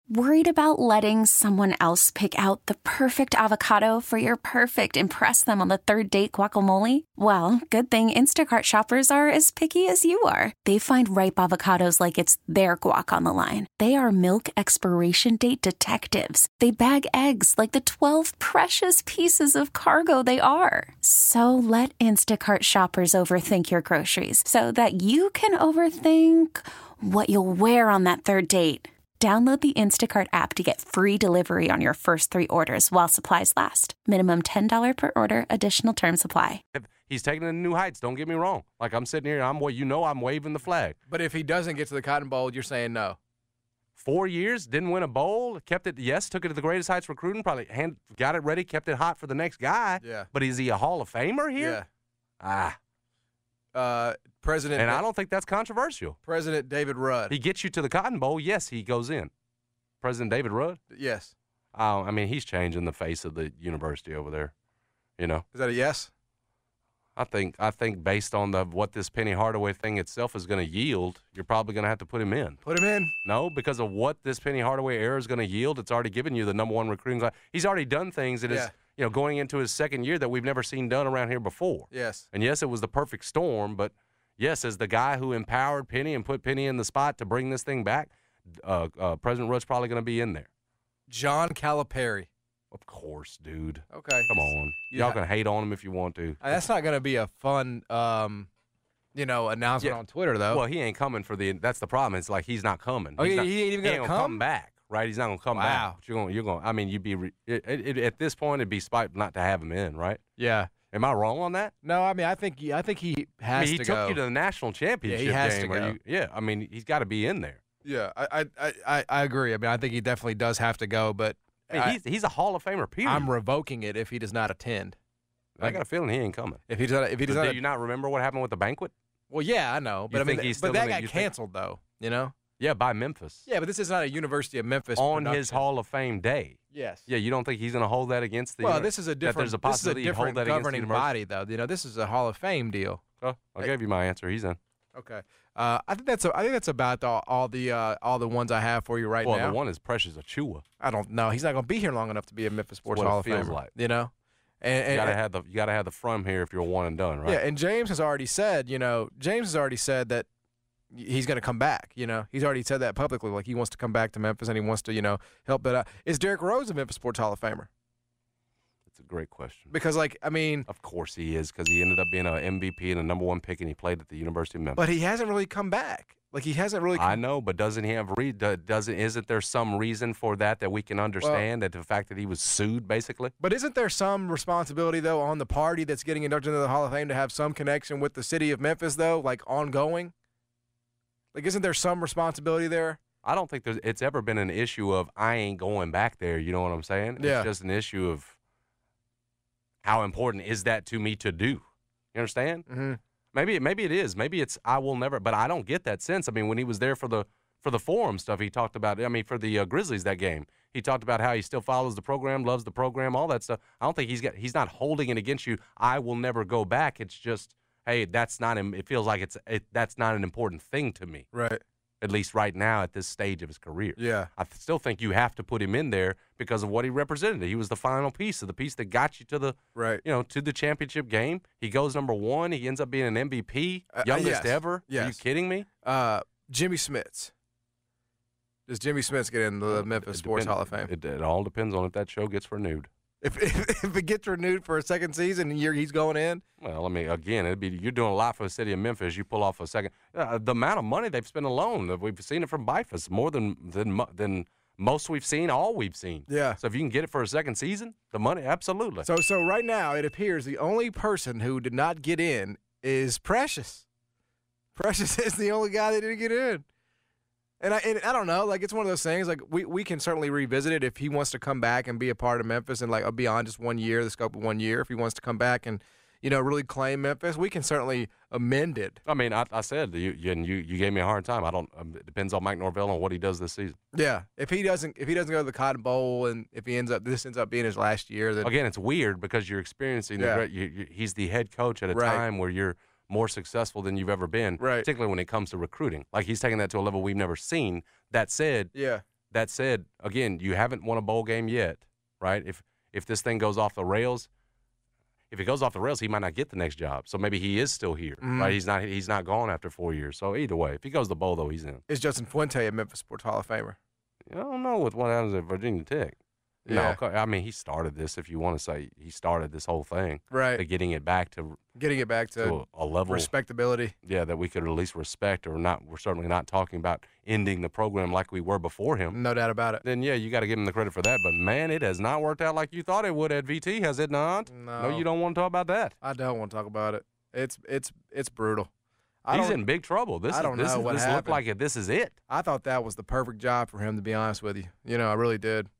Worried about letting someone else pick out the perfect avocado for your perfect impress them on the third date guacamole? Well, good thing Instacart shoppers are as picky as you are. They find ripe avocados like it's their guac on the line. They are milk expiration date detectives. They bag eggs like the 12 precious pieces of cargo they are. So let Instacart shoppers overthink your groceries so that you can overthink what you'll wear on that third date. Download the Instacart app to get free delivery on your first 3 orders while supplies last. Minimum $10 per order. Additional terms apply. He's taking it to new heights. Don't get me wrong. Like, I'm sitting here, I'm waving the flag. But if he doesn't get to the Cotton Bowl, you're saying no. 4 years, didn't win a bowl, took it to the greatest heights recruiting, probably got it ready, kept it hot for the next guy. Yeah. But is he a Hall of Famer here? Yeah. President, and I don't think that's controversial. President David Rudd. He gets you to the Cotton Bowl. Yes, he goes in. President David Rudd? Yes. I mean, he's changing the face of the university over there. You know? Is that a yes? I think based on what this Penny Hardaway thing itself is going to yield, you're probably going to have to put him in. Put him in? No, because of what this Penny Hardaway era is going to yield. It's already given you the number one recruiting class. He's already done things that is, going into his second year that we've never seen done around here before. Yes. And yes, it was the perfect storm, but yes, as the guy who empowered Penny and put Penny in the spot to bring this thing back, President Rudd's probably going to be in there. John Calipari. Of course, dude. Okay. Come on. Y'all can hate on him if you want to. That's not going to be a fun, announcement on Twitter, though. Well, he ain't coming for that's the problem. It's like he's not coming. Oh, he ain't even going to come back, right? He's not going to come back. But you're going. I mean, at this point, it'd be spite not to have him in, right? Yeah. Am I wrong on that? No, I mean, I think he has to go. He took you to the national championship he has game. To go. I mean, he's got to be in there. Yeah, I agree. I mean, I think he definitely does have to go, but he's a Hall of Famer. Period. I'm revoking it if he does not attend. I got a feeling he ain't coming. If he does not, do you not remember what happened with the banquet? Well, yeah, I know, but that got canceled though. You know? Yeah, by Memphis. Yeah, but this is not a University of Memphis on production. his Hall of Fame day. Yes. Yeah, you don't think he's going to hold that against the? Well, this is a different. There's a possibility this is a different hold that governing body, though. You know, this is a Hall of Fame deal. Oh, I gave you my answer. He's in. Okay. I think that's about all the ones I have for you now. Well, the one is Precious Achiuwa. I don't know. He's not going to be here long enough to be a Memphis Sports Hall of Famer. Feels like. You know, and you gotta have the from here if you're one and done, right? Yeah, and James has already said that he's going to come back. You know, he's already said that publicly. Like he wants to come back to Memphis and he wants to help that out. Is Derrick Rose a Memphis Sports Hall of Famer? It's a great question. Because, of course he is, because he ended up being an MVP and a number one pick, and he played at the University of Memphis. But he hasn't really come back. Like, he hasn't really I know, but doesn't he have isn't there some reason for that we can understand, that the fact that he was sued, basically? But isn't there some responsibility, though, on the party that's getting inducted into the Hall of Fame to have some connection with the city of Memphis, though, like, ongoing? Like, isn't there some responsibility there? I don't think it's ever been an issue of I ain't going back there, you know what I'm saying? Yeah. It's just an issue of how important is that to me to do? You understand? Mm-hmm. Maybe it is. Maybe it's I will never. But I don't get that sense. I mean, when he was there for the forum stuff, he talked about. I mean, for the Grizzlies that game, he talked about how he still follows the program, loves the program, all that stuff. I don't think he's not holding it against you. I will never go back. It's just, hey, that's not. It feels like that's not an important thing to me. Right. At least right now at this stage of his career. Yeah. I still think you have to put him in there because of what he represented. He was the final piece of the piece that got you to the to the championship game. He goes number one. He ends up being an MVP, youngest ever. Yes. Are you kidding me? Jimmy Smits. Does Jimmy Smits get in the Memphis Sports Hall of Fame? It all depends on if that show gets renewed. If it gets renewed for a second season and he's going in? Well, I mean, again, you're doing a lot for the city of Memphis. You pull off a second. The amount of money they've spent alone, we've seen it from Bifus, more than most we've seen, all we've seen. Yeah. So if you can get it for a second season, the money, absolutely. So right now, it appears the only person who did not get in is Precious. Precious is the only guy that didn't get in. And I don't know, like it's one of those things. Like we can certainly revisit it if he wants to come back and be a part of Memphis and like beyond just 1 year, the scope of 1 year. If he wants to come back and really claim Memphis, we can certainly amend it. I mean, I said you gave me a hard time. I don't. It depends on Mike Norvell and what he does this season. Yeah, if he doesn't go to the Cotton Bowl and if this ends up being his last year, then again, it's weird because you're experiencing he's the head coach at a time where you're more successful than you've ever been, particularly when it comes to recruiting. Like he's taking that to a level we've never seen. That said, that said, again, you haven't won a bowl game yet, right? If this thing goes off the rails, if it goes off the rails, he might not get the next job. So maybe he is still here, right? He's not gone after 4 years. So either way, if he goes to the bowl, though, he's in. Is Justin Fuente a Memphis Sports Hall of Famer? I don't know what happens at Virginia Tech. Yeah. No, I mean, he started this, if you want to say he started this whole thing. Right. To getting it back to a level. Respectability. Yeah, that we could at least respect or not. We're certainly not talking about ending the program like we were before him. No doubt about it. Then, yeah, you got to give him the credit for that. But, man, it has not worked out like you thought it would at VT, has it not? No, you don't want to talk about that. I don't want to talk about it. It's brutal. He's in big trouble. This looked like it. This is it. I thought that was the perfect job for him, to be honest with you. I really did.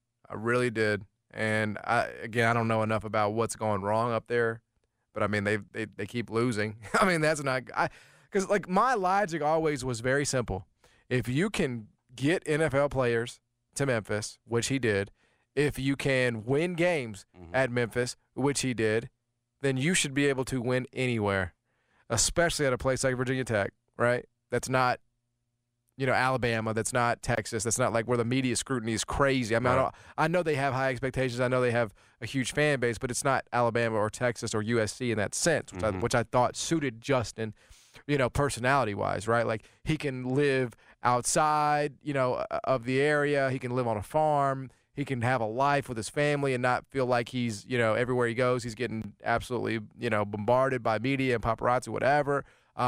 And I don't know enough about what's going wrong up there, but I mean they keep losing. I mean that's not because like my logic always was very simple. If you can get NFL players to Memphis, which he did, if you can win games at Memphis, which he did, then you should be able to win anywhere, especially at a place like Virginia Tech, right? That's not Alabama, that's not Texas, that's not like where the media scrutiny is crazy. I mean, right. I know they have high expectations. I know they have a huge fan base, but it's not Alabama or Texas or USC in that sense, which I thought suited Justin, personality-wise, right? Like he can live outside, of the area. He can live on a farm. He can have a life with his family and not feel like he's, everywhere he goes, he's getting absolutely, bombarded by media and paparazzi, whatever.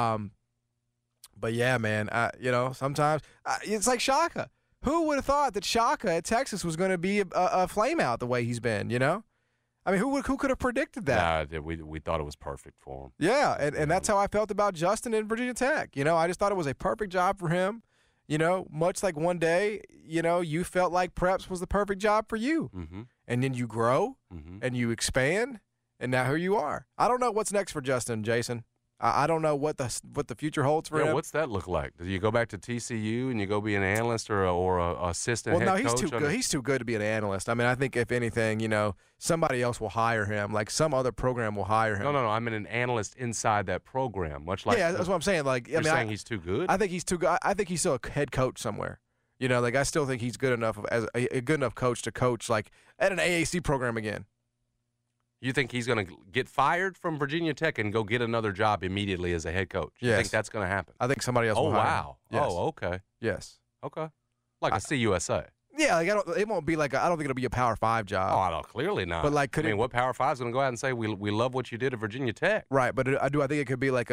But yeah, man, sometimes it's like Shaka. Who would have thought that Shaka at Texas was going to be a flame out the way he's been? I mean, who could have predicted that? Nah, we thought it was perfect for him. Yeah, and that's how I felt about Justin in Virginia Tech. I just thought it was a perfect job for him. Much like one day, you felt like Preps was the perfect job for you, and then you grow and you expand, and now here you are. I don't know what's next for Justin, Jason. I don't know what the future holds for him. What's that look like? Do you go back to TCU and you go be an analyst or a assistant head coach? Well, no, he's too good. He's too good to be an analyst. I mean, I think if anything, somebody else will hire him. Like some other program will hire him. No. I'm an analyst inside that program. Much like that's what I'm saying. Like, you're saying he's too good. I think he's too good. I think he's still a head coach somewhere. Like I still think he's good enough as a good enough coach to coach like at an AAC program again. You think he's going to get fired from Virginia Tech and go get another job immediately as a head coach? Yes. You think that's going to happen? I think somebody else will hire him. Wow. Yes. Oh, okay. Yes. Okay. Like a CUSA. Yeah, like it won't be like I don't think it'll be a Power 5 job. Oh, no, clearly not. But like, what Power 5 is going to go out and say we love what you did at Virginia Tech? Right, but I think it could be like a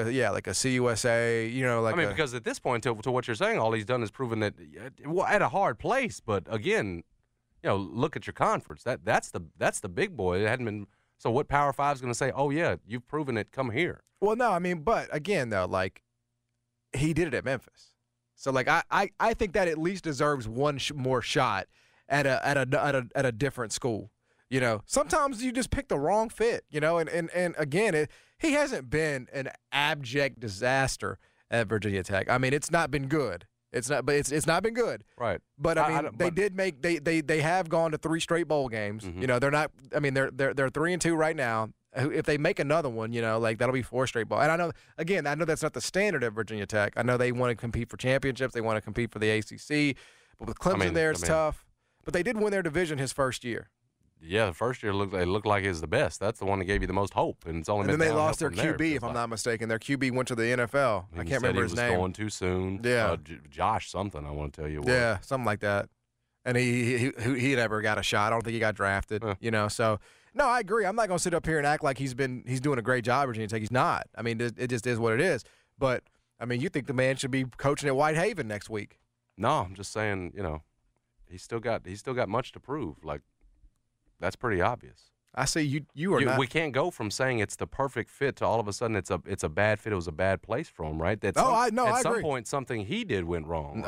CUSA. Because at this point, to what you're saying, all he's done is proven that at a hard place. But again, look at your conference. That's the big boy. It hadn't been. So what Power 5 is going to say? Oh yeah, you've proven it. Come here. Well, no, I mean, but again though, like he did it at Memphis. So like I think that at least deserves one more shot at a different school. Sometimes you just pick the wrong fit. And again, he hasn't been an abject disaster at Virginia Tech. I mean, it's not been good. It's not been good. Right. But I mean, they have gone to 3 straight bowl games. They're not. I mean, they're 3-2 right now. If they make another one, that'll be 4 straight bowl. And I know that's not the standard at Virginia Tech. I know they want to compete for championships. They want to compete for the ACC. But with Clemson it's tough. But they did win their division his first year. Yeah, the first year looked like it was the best. That's the one that gave you the most hope, and it's only. And then they lost their QB, if I'm not mistaken. Their QB went to the NFL. I can't remember his name. He was going too soon. Yeah, Josh something. I want to tell you. Yeah, something like that. And he never got a shot. I don't think he got drafted. So no, I agree. I'm not going to sit up here and act like he's doing a great job at Virginia Tech. He's not. I mean, it just is what it is. But I mean, you think the man should be coaching at Whitehaven next week? No, I'm just saying. He's still got much to prove. Like. That's pretty obvious. I see you are not. We can't go from saying it's the perfect fit to all of a sudden it's a bad fit. It was a bad place for him, right? I agree. At some agree. point, something he did went wrong.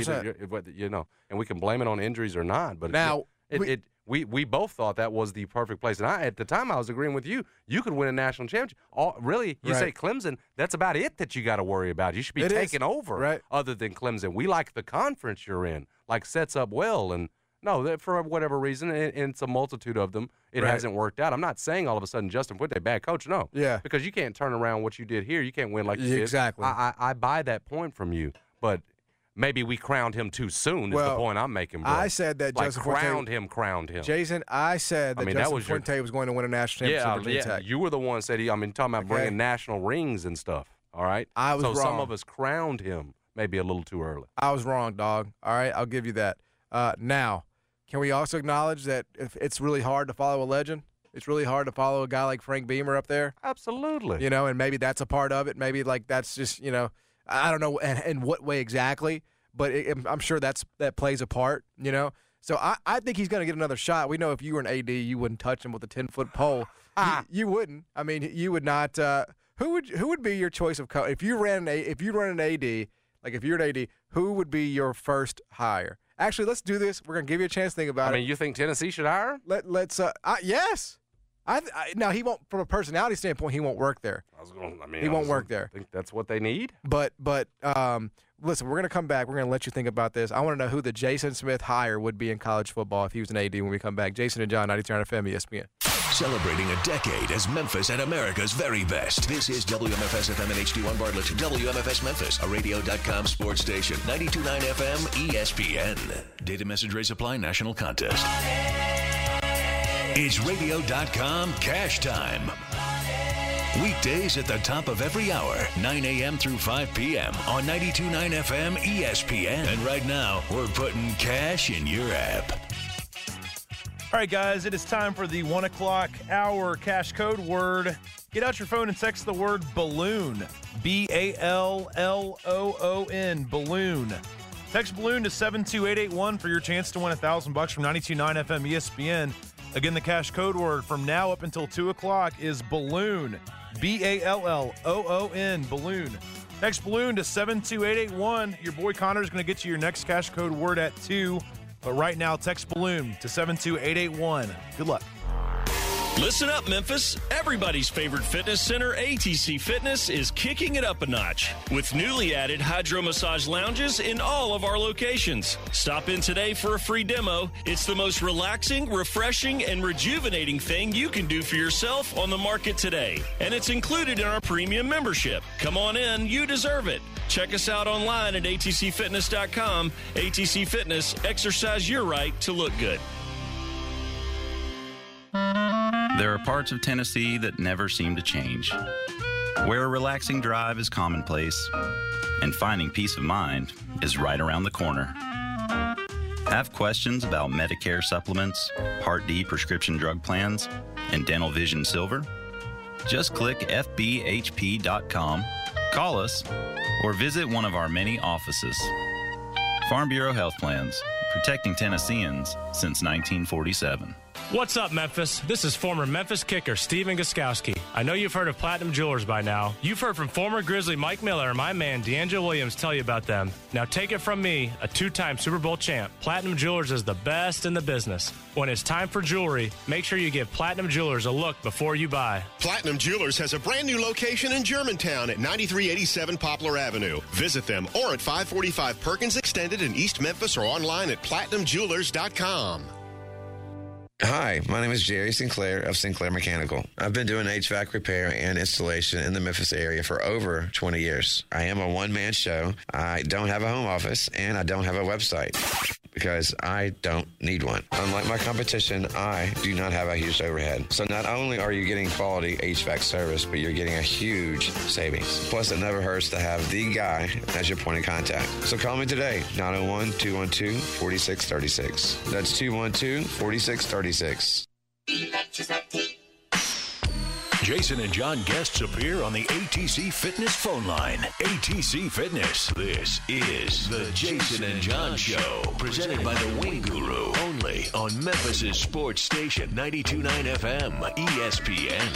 100%. And we can blame it on injuries or not. But now we both thought that was the perfect place. And at the time, I was agreeing with you. You could win a national championship. You say Clemson, that's about it that you got to worry about. You should be taking over, right? Other than Clemson. We like the conference you're in, like sets up well and. No, for whatever reason, and it's a multitude of them, it hasn't worked out. I'm not saying all of a sudden Justin Fuente, bad coach. No. Yeah. Because you can't turn around what you did here. You can't win like you did. Exactly. I buy that point from you. But, maybe we crowned him too soon. Is the point I'm making, bro. I said that Justin Fuente crowned him. Jason, I said that Justin Fuente was going to win a national championship for Virginia Tech. You were the one said talking about bringing national rings and stuff. All right, I was wrong. Some of us crowned him maybe a little too early. I was wrong, dog. All right, I'll give you that. Now, can we also acknowledge that if it's really hard to follow a legend? It's really hard to follow a guy like Frank Beamer up there. Absolutely. And maybe that's a part of it. Maybe that's just I don't know in what way exactly, but I'm sure that plays a part. So I think he's going to get another shot. We know if you were an AD, you wouldn't touch him with a 10-foot pole. You wouldn't. I mean, you would not. Who would be your choice of coach if you run an AD? Like if you're an AD, who would be your first hire? Actually, let's do this. We're gonna give you a chance to think about it. I mean, you think Tennessee should hire him? Let's. Yes. Now he won't. From a personality standpoint, he won't work there. He won't work there. I think that's what they need. But listen, we're gonna come back. We're gonna let you think about this. I want to know who the Jason Smith hire would be in college football if he was an AD when we come back. Jason and John, 92.9 FM, ESPN. Celebrating a decade as Memphis and America's very best. This is WMFS FM and HD1 Bartlett. WMFS Memphis, a radio.com sports station. 92.9 FM, ESPN. Data message rate supply national contest. It's radio.com cash time. Weekdays at the top of every hour, 9 a.m. through 5 p.m. on 92.9 FM, ESPN. And right now, we're putting cash in your app. All right, guys, it is time for the 1 o'clock hour cash code word. Get out your phone and text the word balloon. BALLOON, balloon. Text balloon to 72881 for your chance to win $1,000 from 92.9 FM ESPN. Again, the cash code word from now up until 2 o'clock is balloon. BALLOON, balloon. Text balloon to 72881. Your boy Connor is going to get you your next cash code word at 2. But right now, text balloon to 72881. Good luck. Listen up, Memphis. Everybody's favorite fitness center, ATC Fitness, is kicking it up a notch with newly added hydro massage lounges in all of our locations. Stop in today for a free demo. It's the most relaxing, refreshing, and rejuvenating thing you can do for yourself on the market today. And it's included in our premium membership. Come on in. You deserve it. Check us out online at atcfitness.com. ATC Fitness. Exercise your right to look good. There are parts of Tennessee that never seem to change, where a relaxing drive is commonplace, and finding peace of mind is right around the corner. Have questions about Medicare supplements, Part D prescription drug plans, and Dental Vision Silver? Just click fbhp.com, call us, or visit one of our many offices. Farm Bureau Health Plans, protecting Tennesseans since 1947. What's up, Memphis? This is former Memphis kicker Steven Gostkowski. I know you've heard of Platinum Jewelers by now. You've heard from former Grizzly Mike Miller and my man D'Angelo Williams tell you about them. Now take it from me, a two-time Super Bowl champ. Platinum Jewelers is the best in the business. When it's time for jewelry, make sure you give Platinum Jewelers a look before you buy. Platinum Jewelers has a brand new location in Germantown at 9387 Poplar Avenue. Visit them or at 545 Perkins Extended in East Memphis or online at platinumjewelers.com. Hi, my name is Jerry Sinclair of Sinclair Mechanical. I've been doing HVAC repair and installation in the Memphis area for over 20 years. I am a one-man show. I don't have a home office, and I don't have a website because I don't need one. Unlike my competition, I do not have a huge overhead. So not only are you getting quality HVAC service, but you're getting a huge savings. Plus, it never hurts to have the guy as your point of contact. So call me today, 901-212-4636. That's 212-4636. Jason and John guests appear on the ATC Fitness phone line. ATC Fitness. This is the Jason and John Show, presented by the Wing Guru, only on Memphis' sports station, 92.9 FM, ESPN.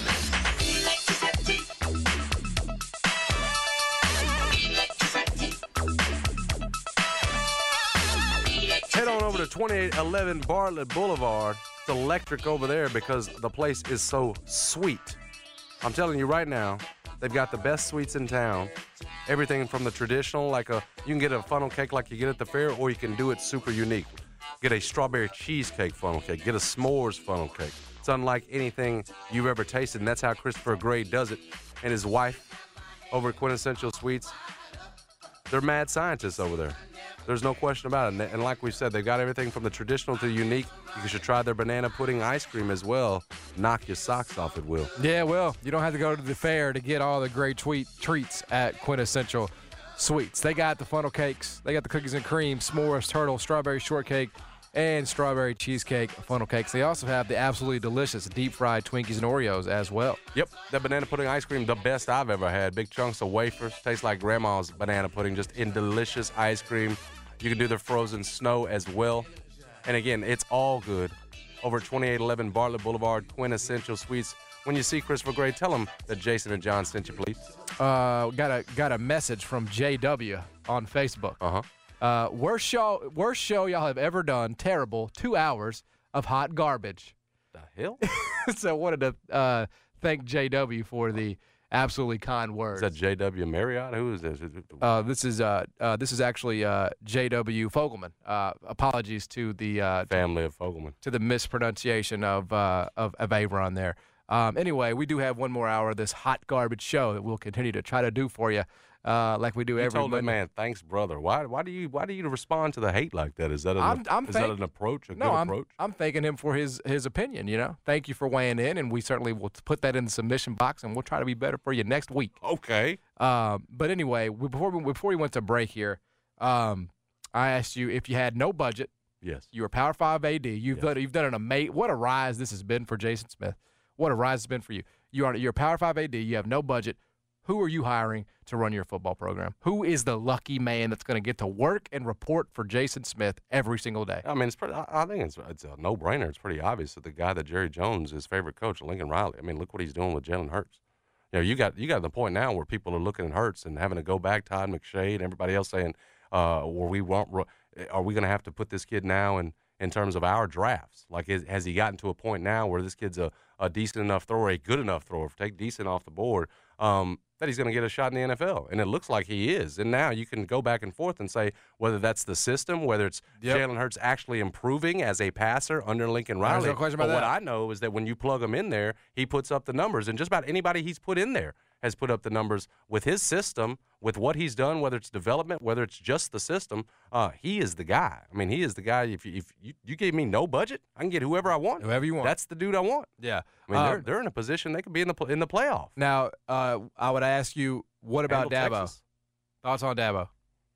Head on over to 2811 Bartlett Boulevard. It's electric over there because the place is so sweet. I'm telling you right now, they've got the best sweets in town. Everything from the traditional, you can get a funnel cake like you get at the fair, or you can do it super unique. Get a strawberry cheesecake funnel cake. Get a s'mores funnel cake. It's unlike anything you've ever tasted, and that's how Christopher Gray does it. And his wife over at Quintessential Sweets, they're mad scientists over there. There's no question about it. And like we said, they've got everything from the traditional to the unique. You should try their banana pudding ice cream as well. Knock your socks off, it will. Yeah, well, you don't have to go to the fair to get all the great treats at Quintessential Sweets. They got the funnel cakes. They got the cookies and cream, s'mores, turtle, strawberry shortcake, and strawberry cheesecake funnel cakes. They also have the absolutely delicious deep-fried Twinkies and Oreos as well. Yep, that banana pudding ice cream, the best I've ever had. Big chunks of wafers. Tastes like grandma's banana pudding, just in delicious ice cream. You can do their frozen snow as well. And again, it's all good. Over at 2811 Bartlett Boulevard, Quintessential Sweets. When you see Christopher Gray, tell him that Jason and John sent you, please. Got a message from JW on Facebook. Worst show y'all have ever done. Terrible. 2 hours of hot garbage. The hell? So I wanted to thank JW for the absolutely kind words. Is that JW Marriott? Who is this? This is actually JW Fogelman. Apologies to the family of Fogelman, to the mispronunciation of Avron there. Anyway, we do have one more hour of this hot garbage show that we'll continue to try to do for you, like we do every told Monday. That man, thanks, brother. Why do you respond to the hate like that? Is that an approach? Good approach? I'm thanking him for his opinion. You know, thank you for weighing in, and we certainly will put that in the submission box, and we'll try to be better for you next week. Okay. But anyway, before we went to break here, I asked you if you had no budget. Yes. You were Power 5 AD. You've done an amazing. What a rise this has been for Jason Smith. What a rise it's been for you. You're a Power 5 AD. You have no budget. Who are you hiring to run your football program? Who is the lucky man that's going to get to work and report for Jason Smith every single day? I mean, I think it's a no-brainer. It's pretty obvious that the guy that Jerry Jones, his favorite coach, Lincoln Riley. I mean, look what he's doing with Jalen Hurts. You know, you got to the point now where people are looking at Hurts and having to go back, Todd McShay and everybody else saying, are we going to have to put this kid now in terms of our drafts? Like, has he gotten to a point now where this kid's a decent enough thrower, a good enough thrower, take decent off the board, that he's going to get a shot in the NFL? And it looks like he is. And now you can go back and forth and say whether that's the system, whether it's Jalen Hurts actually improving as a passer under Lincoln Riley. There's no question about that. What I know is that when you plug him in there, he puts up the numbers. And just about anybody he's put in there has put up the numbers with his system, with what he's done, whether it's development, whether it's just the system. He is the guy. I mean, he is the guy. If you gave me no budget, I can get whoever I want. Whoever you want. That's the dude I want. Yeah. I mean, they're in a position they could be in the playoff. Now, I would ask you, what about Dabo? Texas. Thoughts on Dabo?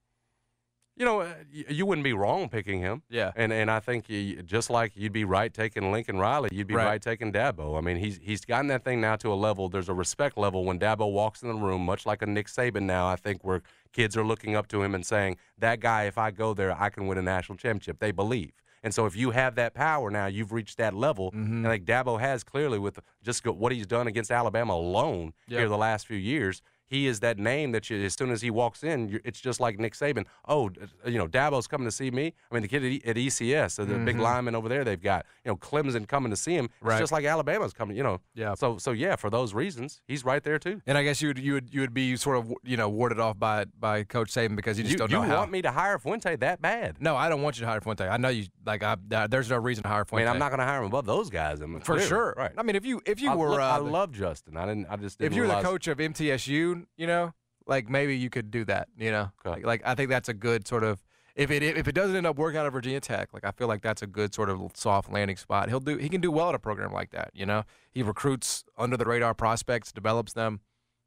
You know, you wouldn't be wrong picking him. Yeah. And I think just like you'd be right taking Lincoln Riley, you'd be right taking Dabo. I mean, he's gotten that thing now to a level. There's a respect level when Dabo walks in the room, much like a Nick Saban now, I think, where kids are looking up to him and saying, that guy, if I go there, I can win a national championship. They believe. And so if you have that power now, you've reached that level. And I think Dabo has clearly with just what he's done against Alabama alone here the last few years. He is that name that as soon as he walks in, it's just like Nick Saban. Oh, you know, Dabo's coming to see me. I mean, the kid at ECS, the big lineman over there they've got, you know, Clemson coming to see him. It's just like Alabama's coming, you know. Yeah. So yeah, for those reasons, he's right there too. And I guess you would be sort of, you know, warded off by Coach Saban because you just don't know how. You want me to hire Fuente that bad? No, I don't want you to hire Fuente. I know you there's no reason to hire Fuente. I mean, I'm not going to hire him above those guys. For sure. Right. I mean, if you were I love Justin. I just didn't if you're realize. the coach of MTSU, you know, like maybe you could do that, you know. Okay. Like I think that's a good sort of if it doesn't end up working out at Virginia Tech, like I feel like that's a good sort of soft landing spot. He can do well at a program like that, you know. He recruits under the radar prospects, develops them.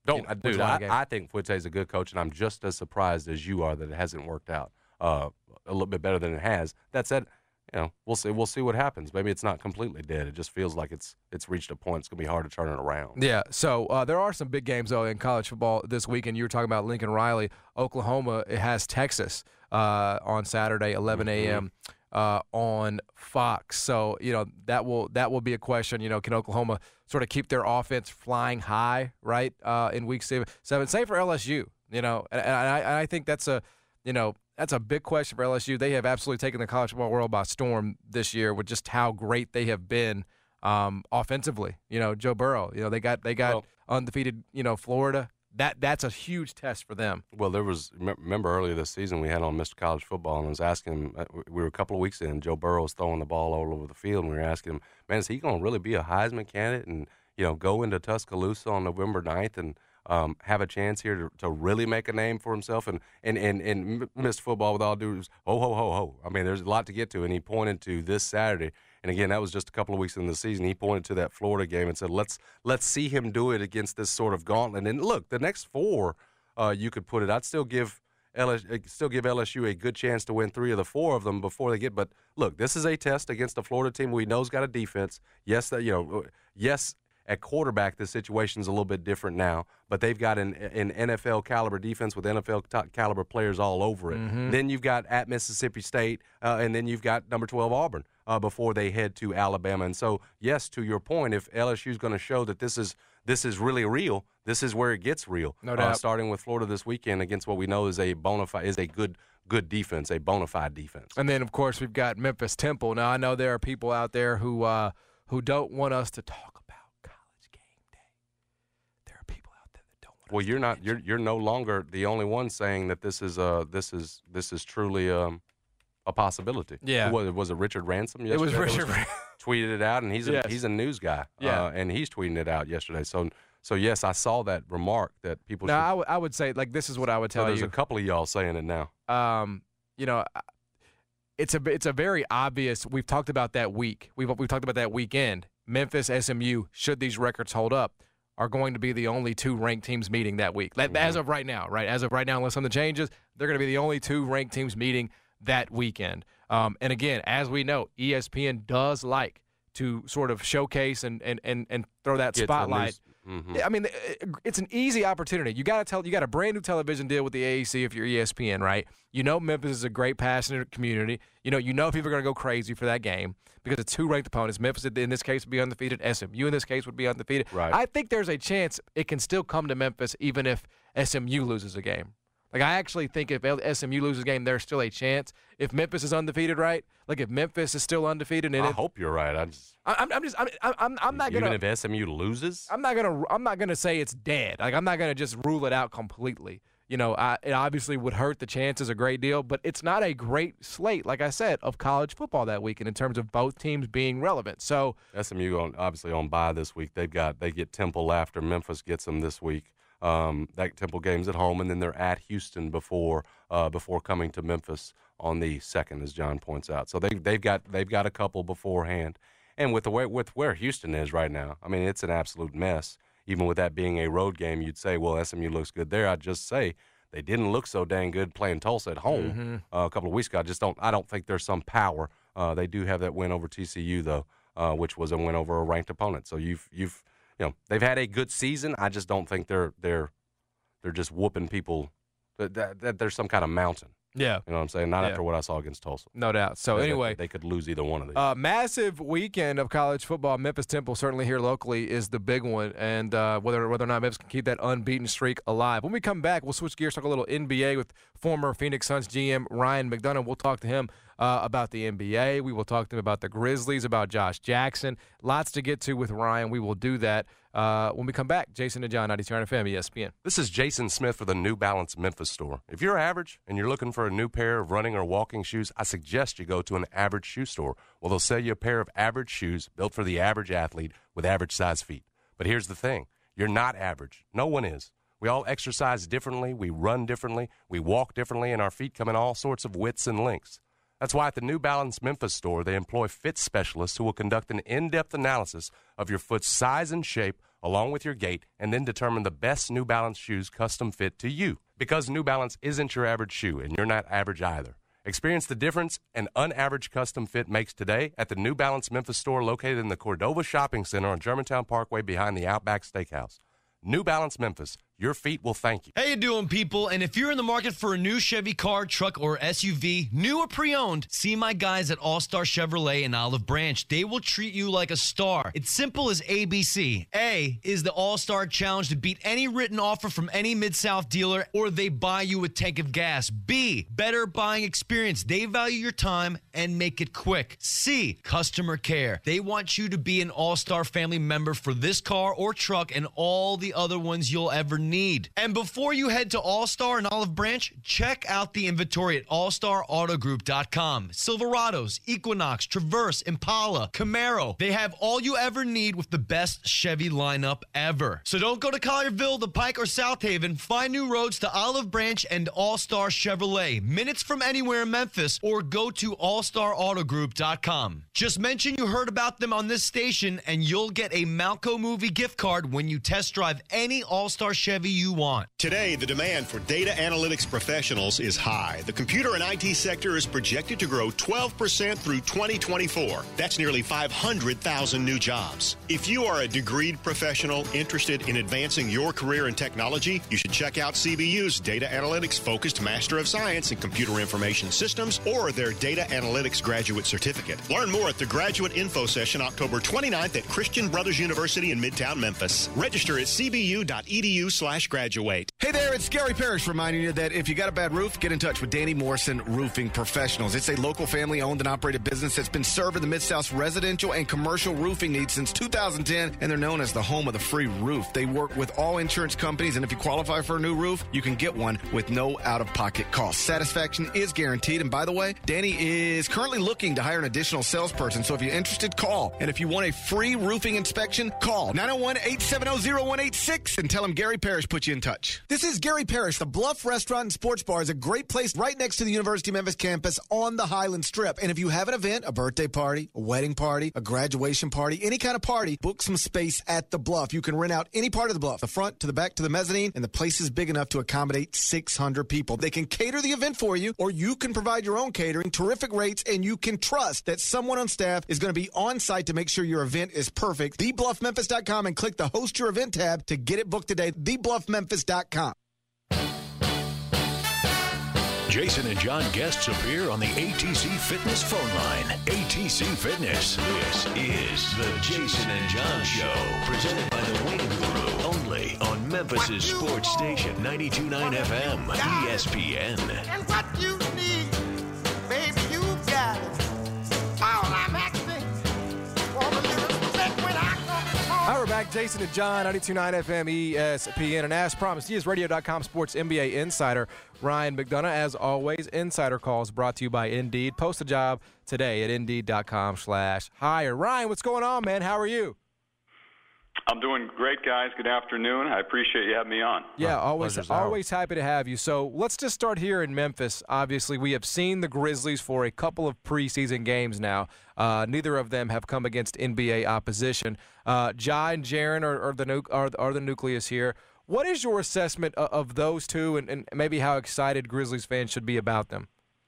I think Fuente's a good coach, and I'm just as surprised as you are that it hasn't worked out a little bit better than it has. That said, you know, we'll see what happens. Maybe it's not completely dead. It just feels like it's reached a point. It's going to be hard to turn it around. Yeah. So there are some big games though in college football this weekend. You were talking about Lincoln Riley. Oklahoma has Texas on Saturday, 11 a.m. On Fox. So you know that will be a question. You know, can Oklahoma sort of keep their offense flying high, right? In week 7. Same for LSU. You know, and I think that's a big question for LSU. They have absolutely taken the college football world by storm this year with just how great they have been offensively. You know, Joe Burrow. You know, they got undefeated. You know, Florida. That's a huge test for them. Well, remember earlier this season we had on Mr. College Football, and I was asking him. We were a couple of weeks in. Joe Burrow was throwing the ball all over the field, and we were asking him, man, is he going to really be a Heisman candidate and, you know, go into Tuscaloosa on November 9th and have a chance here to really make a name for himself and missed football with all due ho. I mean, there's a lot to get to, and he pointed to this Saturday. And again, that was just a couple of weeks in the season. He pointed to that Florida game and said, let's see him do it against this sort of gauntlet. And look, the next 4, you could put it. I'd still give LSU a good chance to win 3 of the 4 of them before they get. But look, this is a test against a Florida team we know's got a defense. Yes, at quarterback, the situation's a little bit different now, but they've got an NFL caliber defense with NFL caliber players all over it. Mm-hmm. Then you've got at Mississippi State, and then you've got number 12 Auburn before they head to Alabama. And so, yes, to your point, if LSU's going to show that this is really real, this is where it gets real. No doubt. Starting with Florida this weekend against what we know is a good defense, a bona fide defense. And then, of course, we've got Memphis Temple. Now, I know there are people out there who don't want us to talk. Well, you're no longer the only one saying that this is truly a possibility. Yeah. Was it Richard Ransom yesterday? It was Richard Ransom. Tweeted it out, and he's a news guy. Yeah. And he's tweeting it out yesterday. So yes, I saw that remark that people. Now, I would say, like, this is what I would tell you. There's a couple of y'all saying it now. It's a very obvious. We've talked about that week. We've talked about that weekend. Memphis, SMU, should these records hold up, are going to be the only 2 ranked teams meeting that week. As of right now, right? As of right now, unless something changes, they're going to be the only 2 ranked teams meeting that weekend. And again, as we know, ESPN does like to sort of showcase and throw that spotlight. Mm-hmm. I mean, it's an easy opportunity. You got a brand new television deal with the AAC if you're ESPN, right? You know Memphis is a great, passionate community. You know people are going to go crazy for that game because it's 2 ranked opponents. Memphis, in this case, would be undefeated. SMU, in this case, would be undefeated. Right. I think there's a chance it can still come to Memphis even if SMU loses a game. Like, I actually think if SMU loses a game, there's still a chance. If Memphis is undefeated, right? Like, if Memphis is still undefeated, and I hope you're right. I'm not gonna. Even if SMU loses, I'm not gonna say it's dead. Like, I'm not gonna just rule it out completely. It obviously would hurt the chances a great deal, but it's not a great slate, like I said, of college football that weekend in terms of both teams being relevant. So SMU obviously on bye this week. They get Temple after Memphis gets them this week. That Temple game's at home, and then they're at Houston before coming to Memphis on the 2nd, as John points out. So they've got a couple beforehand, and with where Houston is right now, I mean, it's an absolute mess. Even with that being a road game, you'd say, well, SMU looks good there. I'd just say they didn't look so dang good playing Tulsa at home a couple of weeks ago. I don't think there's some power. They do have that win over TCU though, which was a win over a ranked opponent. So they've had a good season. I just don't think they're just whooping people. That there's some kind of mountain. Yeah. You know what I'm saying? Not after what I saw against Tulsa. No doubt. So anyway, they could lose either one of these. Massive weekend of college football. Memphis Temple certainly here locally is the big one, and whether or not Memphis can keep that unbeaten streak alive. When we come back, we'll switch gears, talk a little NBA with former Phoenix Suns GM Ryan McDonough. We'll talk to him about the NBA. We will talk to him about the Grizzlies, about Josh Jackson. Lots to get to with Ryan. We will do that when we come back. Jason and John, 92.9 FM, ESPN. This is Jason Smith for the New Balance Memphis store. If you're average and you're looking for a new pair of running or walking shoes, I suggest you go to an average shoe store. Well, they'll sell you a pair of average shoes built for the average athlete with average size feet. But here's the thing. You're not average. No one is. We all exercise differently, we run differently, we walk differently, and our feet come in all sorts of widths and lengths. That's why at the New Balance Memphis store, they employ fit specialists who will conduct an in-depth analysis of your foot's size and shape along with your gait and then determine the best New Balance shoes custom fit to you. Because New Balance isn't your average shoe, and you're not average either. Experience the difference an unaverage custom fit makes today at the New Balance Memphis store located in the Cordova Shopping Center on Germantown Parkway behind the Outback Steakhouse. New Balance Memphis. Your feet will thank you. How you doing, people? And if you're in the market for a new Chevy car, truck, or SUV, new or pre-owned, see my guys at All-Star Chevrolet in Olive Branch. They will treat you like a star. It's simple as ABC. A is the All-Star Challenge to beat any written offer from any Mid-South dealer, or they buy you a tank of gas. B, better buying experience. They value your time and make it quick. C, customer care. They want you to be an All-Star family member for this car or truck and all the other ones you'll ever need. need. And before you head to All-Star and Olive Branch, check out the inventory at allstarautogroup.com. Silverados, Equinox, Traverse, Impala, Camaro. They have all you ever need with the best Chevy lineup ever. So don't go to Collierville, the Pike, or South Haven. Find new roads to Olive Branch and All-Star Chevrolet. Minutes from anywhere in Memphis, or go to allstarautogroup.com. Just mention you heard about them on this station, and you'll get a Malco movie gift card when you test drive any All-Star Chevy you want. Today, the demand for data analytics professionals is high. The computer and IT sector is projected to grow 12% through 2024. That's nearly 500,000 new jobs. If you are a degreed professional interested in advancing your career in technology, you should check out CBU's Data Analytics-focused Master of Science in Computer Information Systems or their Data Analytics Graduate Certificate. Learn more at the Graduate Info Session October 29th at Christian Brothers University in Midtown Memphis. Register at cbu.edu/graduate. Hey there, it's Gary Parrish reminding you that if you got a bad roof, get in touch with Danny Morrison Roofing Professionals. It's a local family-owned and operated business that's been serving the Mid-South's residential and commercial roofing needs since 2010, and they're known as the home of the free roof. They work with all insurance companies, and if you qualify for a new roof, you can get one with no out-of-pocket cost. Satisfaction is guaranteed, and by the way, Danny is currently looking to hire an additional salesperson, so if you're interested, call. And if you want a free roofing inspection, call 901-870-0186 and tell him Gary Parrish put you in touch. This is Gary Parrish. The Bluff Restaurant and Sports Bar is a great place right next to the University of Memphis campus on the Highland Strip. And if you have an event, a birthday party, a wedding party, a graduation party, any kind of party, book some space at the Bluff. You can rent out any part of the Bluff, the front to the back to the mezzanine, and the place is big enough to accommodate 600 people. They can cater the event for you, or you can provide your own catering, terrific rates, and you can trust that someone on staff is going to be on site to make sure your event is perfect. TheBluffMemphis.com and click the Host Your Event tab to get it booked today. TheBluffMemphis.com. Jason and John guests appear on the ATC Fitness phone line. ATC Fitness. This is the Jason and John Show, presented by the Wing Guru, only on Memphis' sports station, 92.9 FM, ESPN. And what you need, baby, you got it. All I'm asking for a little respect when I come home. All right, we're back. Jason and John, 92.9 FM, ESPN. And as promised, he is Radio.com Sports NBA Insider Ryan McDonough. As always, Insider Calls brought to you by Indeed. Post a job today at Indeed.com/hire. Ryan, what's going on, man? How are you? I'm doing great, guys. Good afternoon. I appreciate you having me on. Yeah, always happy to have you. So let's just start here in Memphis. Obviously, we have seen the Grizzlies for a couple of preseason games now. Neither of them have come against NBA opposition. Ja and Jaren are the nucleus here. What is your assessment of those two, and maybe how excited Grizzlies fans should be about them?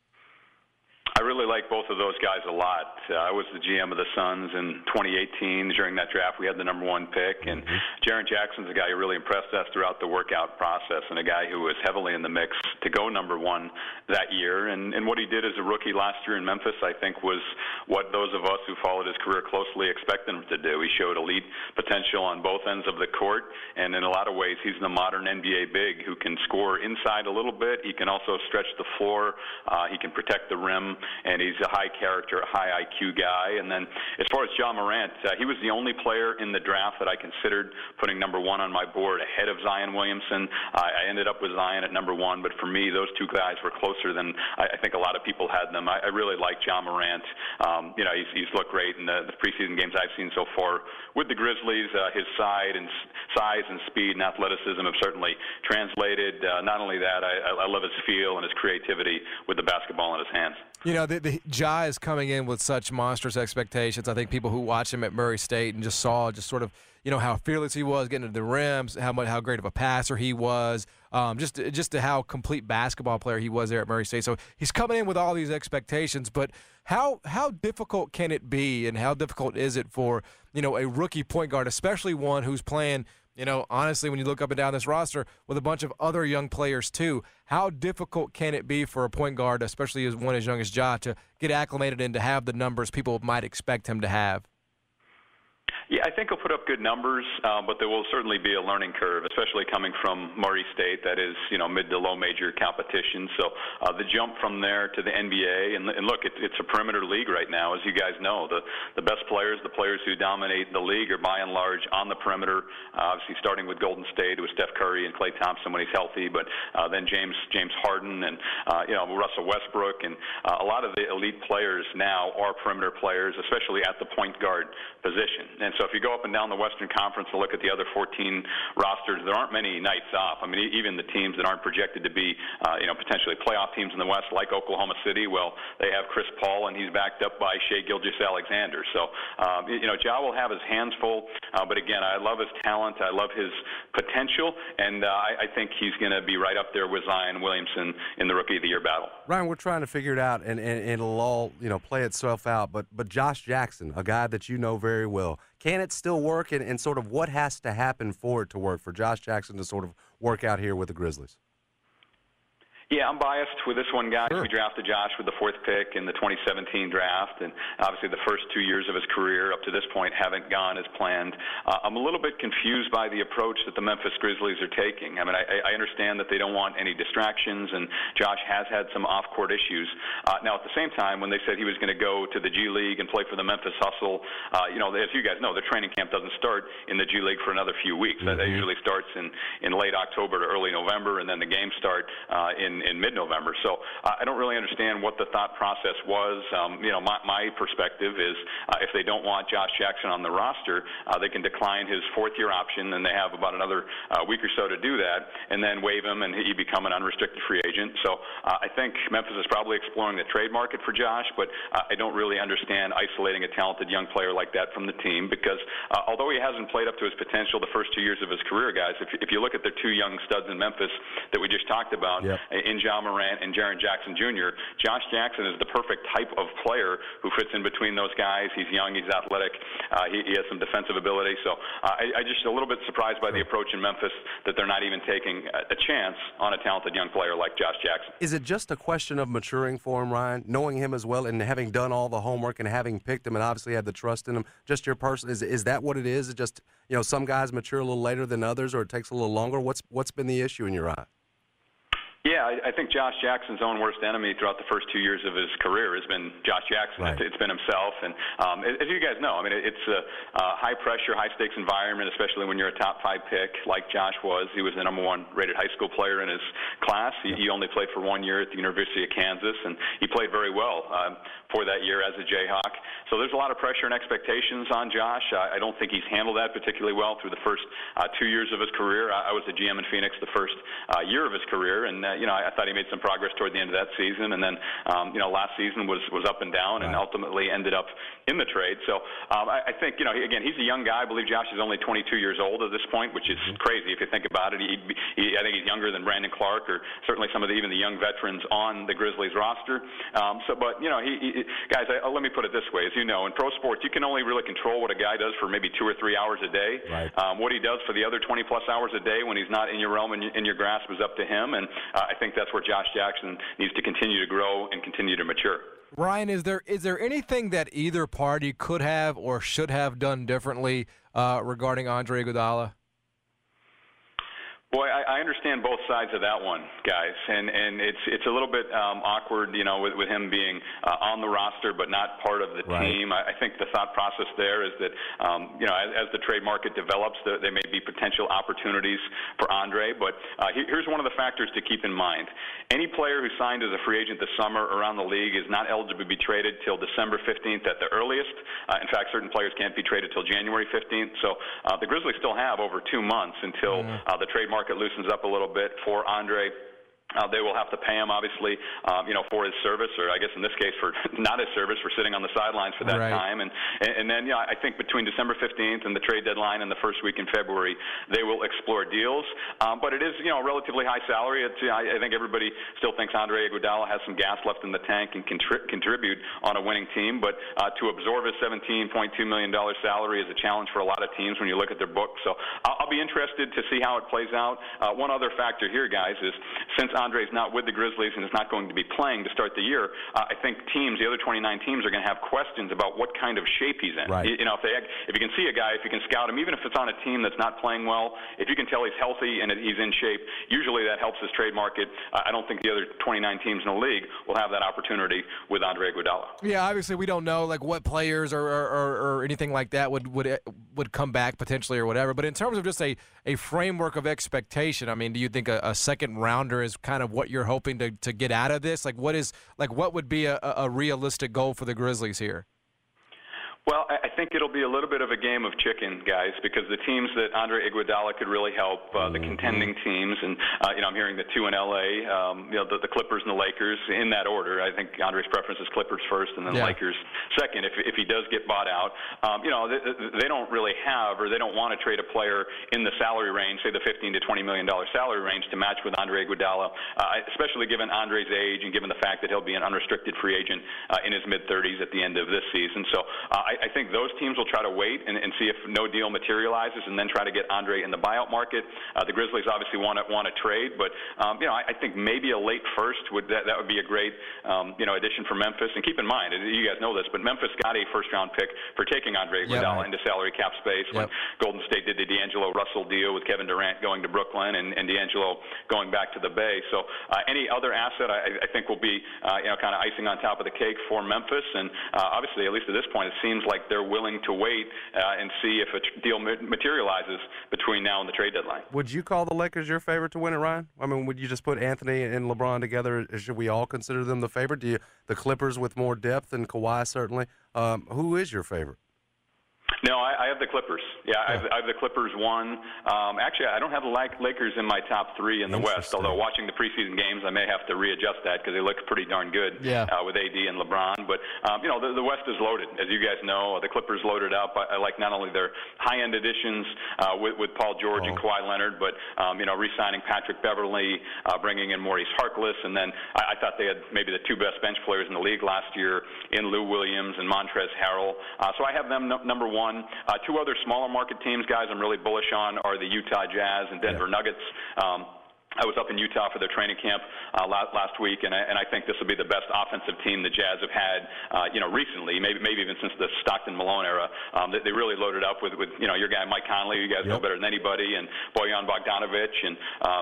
I really like both of those guys a lot. I was the GM of the Suns in 2018. During that draft, we had the number one pick, and Jaren Jackson's a guy who really impressed us throughout the workout process, and a guy who was heavily in the mix to go number one that year. And what he did as a rookie last year in Memphis, I think, was what those of us who followed his career closely expected him to do. He showed elite potential on both ends of the court, and in a lot of ways, he's the modern NBA big who can score inside a little bit. He can also stretch the floor. He can protect the rim. And he's a high character, high IQ guy. And then as far as Ja Morant, he was the only player in the draft that I considered putting number one on my board ahead of Zion Williamson. I ended up with Zion at number one, but for me, those two guys were closer than I think a lot of people had them. I really like Ja Morant. He's looked great in the preseason games I've seen so far with the Grizzlies. His size and speed and athleticism have certainly translated. Not only that, I love his feel and his creativity with the basketball in his hands. You know, the Ja is coming in with such monstrous expectations. I think people who watched him at Murray State and just saw just sort of, how fearless he was getting to the rims, how great of a passer he was, just to how complete basketball player he was there at Murray State. So he's coming in with all these expectations, but how difficult can it be, and how difficult is it for, a rookie point guard, especially one who's playing, honestly, when you look up and down this roster with a bunch of other young players too, how difficult can it be for a point guard, especially as one as young as Ja, to get acclimated and to have the numbers people might expect him to have? Yeah, I think he'll put up good numbers, but there will certainly be a learning curve, especially coming from Murray State. That is, mid to low major competition. So the jump from there to the NBA, and look, it's a perimeter league right now, as you guys know. The best players, the players who dominate the league, are by and large on the perimeter. Obviously, starting with Golden State, it was Steph Curry and Klay Thompson when he's healthy, but then James Harden and Russell Westbrook, and a lot of the elite players now are perimeter players, especially at the point guard position. And so if you go up and down the Western Conference and look at the other 14 rosters, there aren't many nights off. I mean, even the teams that aren't projected to be, potentially playoff teams in the West, like Oklahoma City, well, they have Chris Paul, and he's backed up by Shai Gilgeous-Alexander. So, Ja will have his hands full. But again, I love his talent. I love his potential, and I think he's going to be right up there with Zion Williamson in the Rookie of the Year battle. Ryan, we're trying to figure it out, and it'll all play itself out. But Josh Jackson, a guy that you know very well, can it still work, and sort of what has to happen for it to work, for Josh Jackson to sort of work out here with the Grizzlies? Yeah, I'm biased with this one, guys. Sure. We drafted Josh with the 4th pick in the 2017 draft, and obviously the first 2 years of his career up to this point haven't gone as planned. I'm a little bit confused by the approach that the Memphis Grizzlies are taking. I mean, I understand that they don't want any distractions, and Josh has had some off-court issues. Now, at the same time, when they said he was going to go to the G League and play for the Memphis Hustle, as you guys know, the training camp doesn't start in the G League for another few weeks. Mm-hmm. That usually starts in late October to early November, and then the games start in mid-November. So I don't really understand what the thought process was. My perspective is if they don't want Josh Jackson on the roster, they can decline his 4th-year option, and they have about another week or so to do that, and then waive him, and he become an unrestricted free agent. So I think Memphis is probably exploring the trade market for Josh, but I don't really understand isolating a talented young player like that from the team because although he hasn't played up to his potential the first 2 years of his career, guys, if you look at the 2 young studs in Memphis that we just talked about, in Ja Morant and Jaren Jackson Jr., Josh Jackson is the perfect type of player who fits in between those guys. He's young, he's athletic, he has some defensive ability. So I just a little bit surprised by the approach in Memphis that they're not even taking a chance on a talented young player like Josh Jackson. Is it just a question of maturing for him, Ryan, knowing him as well and having done all the homework and having picked him and obviously had the trust in him? Just your person, is that what it is? Is it just some guys mature a little later than others, or it takes a little longer? What's been the issue in your eye? Yeah, I think Josh Jackson's own worst enemy throughout the first 2 years of his career has been Josh Jackson. Right. It's been himself. And as you guys know, I mean, it's a high-pressure, high-stakes environment, especially when you're a top-5 pick like Josh was. He was the number 1 rated high school player in his class. He only played for 1 year at the University of Kansas, and he played very well for that year as a Jayhawk. So there's a lot of pressure and expectations on Josh. I don't think he's handled that particularly well through the first 2 years of his career. I was the GM in Phoenix the first year of his career, and I thought he made some progress toward the end of that season, and then last season was up and down, and ultimately ended up in the trade. So I think again, he's a young guy. I believe Josh is only 22 years old at this point, which is crazy if you think about it. I think he's younger than Brandon Clark or certainly some of even the young veterans on the Grizzlies roster. Guys, let me put it this way: as you know, in pro sports, you can only really control what a guy does for maybe 2 or 3 hours a day. Right. What he does for the other 20 plus hours a day when he's not in your realm and in your grasp is up to him. And I think that's where Josh Jackson needs to continue to grow and continue to mature. Ryan, is there anything that either party could have or should have done differently regarding Andre Iguodala? Boy, I understand both sides of that one, guys, and it's a little bit awkward, with him being on the roster but not part of the team. I think the thought process there is that, as the trade market develops, there may be potential opportunities for Andre. But here's one of the factors to keep in mind: any player who signed as a free agent this summer around the league is not eligible to be traded till December 15th at the earliest. In fact, certain players can't be traded till January 15th. So the Grizzlies still have over 2 months until the trade market loosens up a little bit for Andre. They will have to pay him, obviously, for his service, or I guess in this case for not his service, for sitting on the sidelines for that time. And then, I think between December 15th and the trade deadline and the first week in February, they will explore deals. But it is, a relatively high salary. I think everybody still thinks Andre Iguodala has some gas left in the tank and can contribute on a winning team. But to absorb his $17.2 million salary is a challenge for a lot of teams when you look at their books. So I'll be interested to see how it plays out. One other factor here, guys, is since Andre's not with the Grizzlies and is not going to be playing to start the year, I think the other 29 teams are going to have questions about what kind of shape he's in. Right. If you can see a guy, if you can scout him, even if it's on a team that's not playing well, if you can tell he's healthy and he's in shape, usually that helps his trade market. I don't think the other 29 teams in the league will have that opportunity with Andre Iguodala. Yeah, obviously we don't know like what players or anything like that would come back potentially or whatever. But in terms of just a framework of expectation, I mean, do you think a second rounder is kind of what you're hoping to get out of this? Like what would be a realistic goal for the Grizzlies here? Well, I think it'll be a little bit of a game of chicken, guys, because the teams that Andre Iguodala could really help, the contending teams, and I'm hearing the two in LA, the Clippers and the Lakers in that order. I think Andre's preference is Clippers first, and then Lakers second. If he does get bought out, they don't really have, or they don't want to trade a player in the salary range, say the $15 to $20 million salary range, to match with Andre Iguodala, especially given Andre's age and given the fact that he'll be an unrestricted free agent in his mid-30s at the end of this season. So I think those teams will try to wait and see if no deal materializes, and then try to get Andre in the buyout market. The Grizzlies obviously want to trade, but I think maybe a late first would be a great addition for Memphis. And keep in mind, you guys know this, but Memphis got a first-round pick for taking Andre Iguodala into salary cap space when Golden State did the D'Angelo Russell deal with Kevin Durant going to Brooklyn and D'Angelo going back to the Bay. So any other asset I think will be kind of icing on top of the cake for Memphis. And obviously, at least at this point, it seems like they're willing to wait and see if a deal materializes between now and the trade deadline. Would you call the Lakers your favorite to win it, Ryan? I mean, would you just put Anthony and LeBron together? Should we all consider them the favorite? The Clippers with more depth and Kawhi certainly. Who is your favorite? No, I have the Clippers. Yeah, I have the Clippers one. Actually, I don't have the Lakers in my top three in the West, although watching the preseason games, I may have to readjust that because they look pretty darn good with AD and LeBron. But, the West is loaded. As you guys know, the Clippers loaded up. I like not only their high-end additions with Paul George and Kawhi Leonard, but, re-signing Patrick Beverley, bringing in Maurice Harkless. And then I thought they had maybe the two best bench players in the league last year in Lou Williams and Montrezl Harrell. So I have them number one. Two other smaller market teams, guys, I'm really bullish on are the Utah Jazz and Denver Nuggets. I was up in Utah for their training camp last week, and I think this will be the best offensive team the Jazz have had, recently, maybe even since the Stockton-Malone era. They really loaded up with your guy Mike Conley, you guys know better than anybody, and Bojan Bogdanovic, and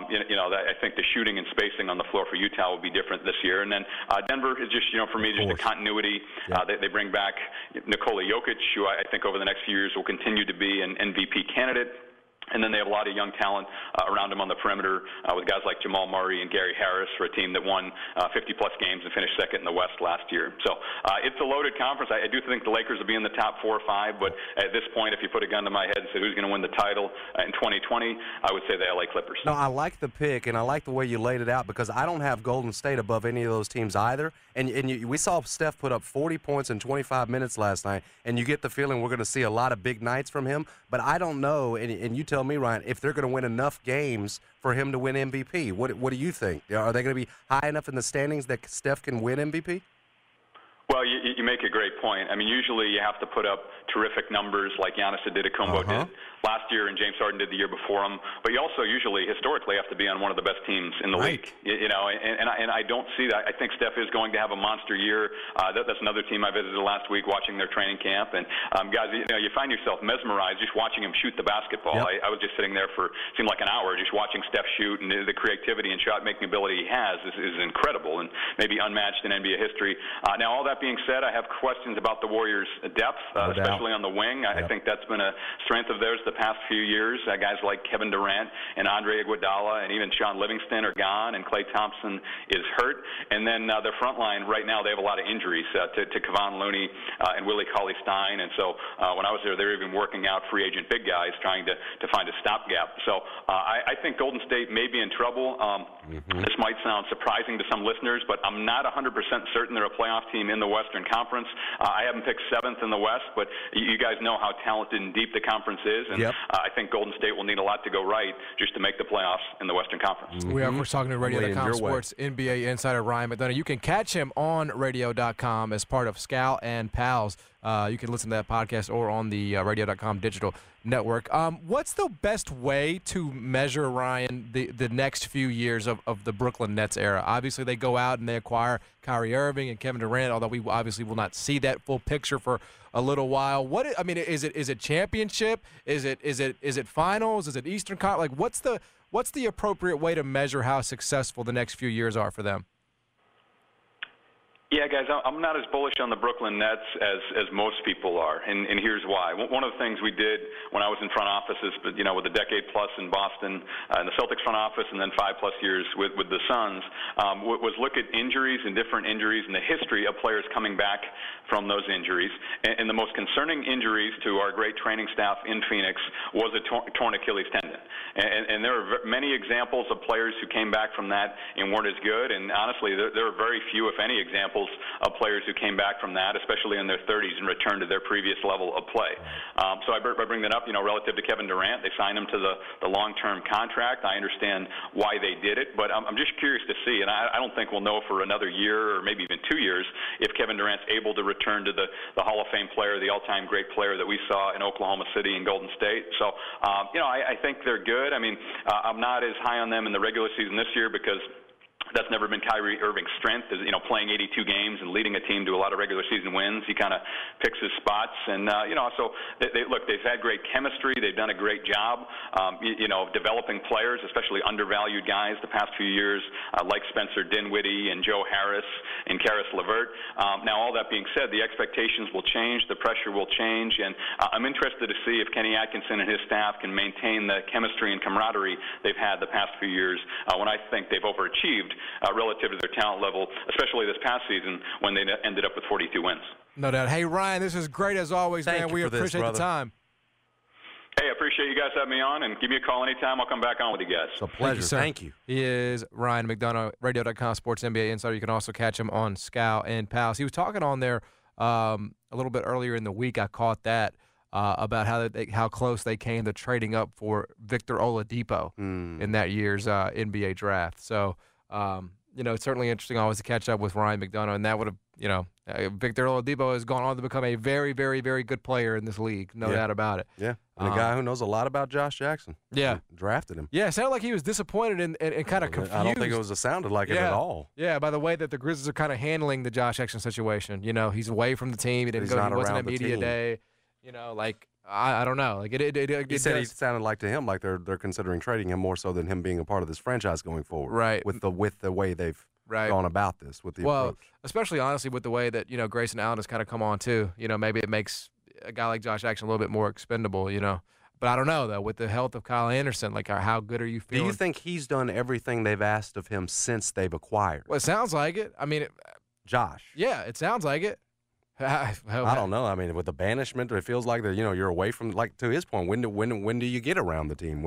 I think the shooting and spacing on the floor for Utah will be different this year. And then Denver is just for me just the continuity. They bring back Nikola Jokic, who I think over the next few years will continue to be an MVP candidate. And then they have a lot of young talent around him on the perimeter with guys like Jamal Murray and Gary Harris for a team that won 50-plus games and finished second in the West last year. So it's a loaded conference. I do think the Lakers will be in the top 4 or 5, but at this point, if you put a gun to my head and say who's going to win the title in 2020, I would say the LA Clippers. No, I like the pick, and I like the way you laid it out because I don't have Golden State above any of those teams either. And we saw Steph put up 40 points in 25 minutes last night, and you get the feeling we're going to see a lot of big nights from him. But I don't know, and you tell me, Ryan, if they're going to win enough games for him to win MVP. What do you think? Are they going to be high enough in the standings that Steph can win MVP? Well, you make a great point. I mean, usually you have to put up terrific numbers like Giannis Antetokounmpo did last year and James Harden did the year before him. But you also usually, historically, have to be on one of the best teams in the league. And I don't see that. I think Steph is going to have a monster year. That's another team I visited last week watching their training camp. And, guys, you find yourself mesmerized just watching him shoot the basketball. I was just sitting there for, seemed like an hour, just watching Steph shoot, and the creativity and shot-making ability he has is incredible and maybe unmatched in NBA history. Now, all that being said, I have questions about the Warriors' depth, especially on the wing. I think that's been a strength of theirs the past few years. Guys like Kevin Durant and Andre Iguodala and even Sean Livingston are gone, and Klay Thompson is hurt. And then their front line right now, they have a lot of injuries to Kevon Looney and Willie Cauley-Stein. And so when I was there, they were even working out free agent big guys trying to find a stopgap. So I think Golden State may be in trouble. This might sound surprising to some listeners, but I'm not 100% certain they're a playoff team in the Western Conference. I haven't picked 7th in the West, but you guys know how talented and deep the conference is, and I think Golden State will need a lot to go right just to make the playoffs in the Western Conference. We are talking to Radio.com Sports NBA insider Ryan McDonough. You can catch him on Radio.com as part of Scal and Pals You can listen to that podcast or on the radio.com digital network. What's the best way to measure, Ryan, the next few years of the Brooklyn Nets era? Obviously, they go out and they acquire Kyrie Irving and Kevin Durant, although we obviously will not see that full picture for a little while. Is it championship? Is it finals? Is it Eastern Conference? Like, what's the appropriate way to measure how successful the next few years are for them? Yeah, guys, I'm not as bullish on the Brooklyn Nets as most people are, and here's why. One of the things we did when I was in front offices, with a decade plus in Boston, in the Celtics front office, and then 5+ years with the Suns, was look at injuries and different injuries and the history of players coming back from those injuries. And the most concerning injuries to our great training staff in Phoenix was a torn Achilles tendon. And there are many examples of players who came back from that and weren't as good, and honestly, there are very few, if any, examples of players who came back from that, especially in their 30s, and returned to their previous level of play. So I bring that up, relative to Kevin Durant. They signed him to the long-term contract. I understand why they did it, but I'm just curious to see, and I don't think we'll know for another year or maybe even 2 years if Kevin Durant's able to return to the Hall of Fame player, the all-time great player that we saw in Oklahoma City and Golden State. So, I think they're good. I'm not as high on them in the regular season this year because that's never been Kyrie Irving's strength, is playing 82 games and leading a team to a lot of regular season wins. He kind of picks his spots, and so they've had great chemistry. They've done a great job, developing players, especially undervalued guys the past few years, like Spencer Dinwiddie and Joe Harris and Karis LeVert. Now, all that being said, the expectations will change, the pressure will change, and I'm interested to see if Kenny Atkinson and his staff can maintain the chemistry and camaraderie they've had the past few years, when I think they've overachieved relative to their talent level, especially this past season when they ended up with 42 wins. No doubt. Hey, Ryan, this is great as always, man. We appreciate the time. Hey, I appreciate you guys having me on, and give me a call anytime. I'll come back on with you guys. It's a pleasure. Thank you. He is Ryan McDonough, Radio.com Sports NBA Insider. You can also catch him on Scow and Pals. He was talking on there a little bit earlier in the week. I caught that. About how close they came to trading up for Victor Oladipo in that year's NBA draft. So, it's certainly interesting always to catch up with Ryan McDonough, and that would have, Victor Oladipo has gone on to become a very, very, very good player in this league, no doubt about it. Yeah, and a guy who knows a lot about Josh Jackson. Yeah. Drafted him. Yeah, it sounded like he was disappointed and kind of confused. I don't think it sounded like it at all. Yeah, by the way that the Grizzlies are kind of handling the Josh Jackson situation. He's away from the team. He wasn't at media day. I don't know. He said he sounded like to him like they're considering trading him more so than him being a part of this franchise going forward. Right. With the way they've gone about this with the approach. Especially honestly with the way that Grayson Allen has kind of come on too. Maybe it makes a guy like Josh Jackson a little bit more expendable. But I don't know though. With the health of Kyle Anderson, how good are you feeling? Do you think he's done everything they've asked of him since they've acquired? Well, it sounds like it. Josh. Yeah, it sounds like it. I don't know. With the banishment, it feels like that. You're away from. Like to his point, when do you get around the team?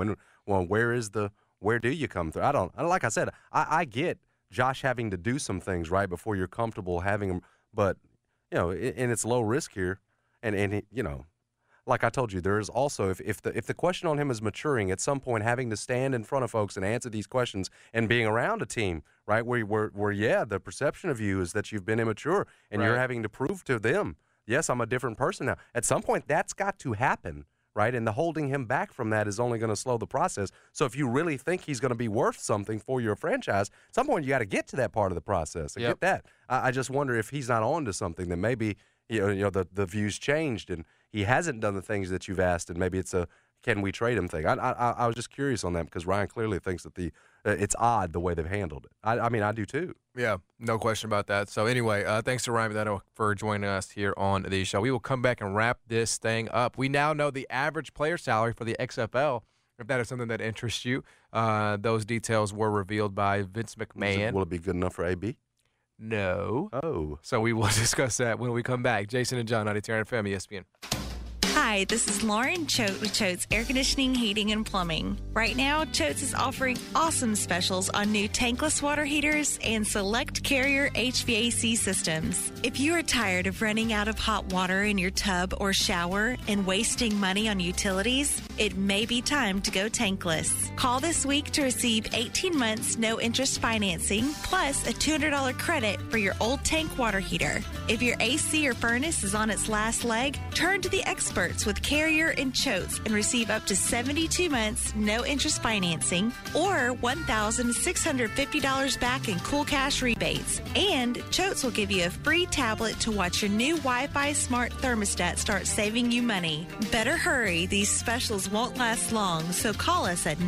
Where do you come through? I don't. Like I said, I get Josh having to do some things right before you're comfortable having him, but and it's low risk here, and like I told you, there is also if the question on him is maturing at some point, having to stand in front of folks and answer these questions and being around a team, right, where the perception of you is that you've been immature and you're having to prove to them, yes, I'm a different person now. At some point, that's got to happen, right? And the holding him back from that is only going to slow the process. So if you really think he's going to be worth something for your franchise, at some point you got to get to that part of the process. I get that. I just wonder if he's not on to something that maybe the views changed and he hasn't done the things that you've asked, and maybe it's a can we trade him thing. I was just curious on that because Ryan clearly thinks that it's odd the way they've handled it. I do too. Yeah, no question about that. So anyway, thanks to Ryan McDonough for joining us here on the show. We will come back and wrap this thing up. We now know the average player salary for the XFL. If that is something that interests you, those details were revealed by Vince McMahon. Will it be good enough for AB? No. Oh. So we will discuss that when we come back. Jason and John, 92 FM, ESPN. Hi, this is Lauren Choate with Choate's Air Conditioning, Heating, and Plumbing. Right now, Choate's is offering awesome specials on new tankless water heaters and select Carrier HVAC systems. If you are tired of running out of hot water in your tub or shower and wasting money on utilities, it may be time to go tankless. Call this week to receive 18 months no-interest financing plus a $200 credit for your old tank water heater. If your AC or furnace is on its last leg, turn to the experts with Carrier and Choates and receive up to 72 months no-interest financing or $1,650 back in cool cash rebates. And Choates will give you a free tablet to watch your new Wi-Fi smart thermostat start saving you money. Better hurry, these specials won't last long, so call us at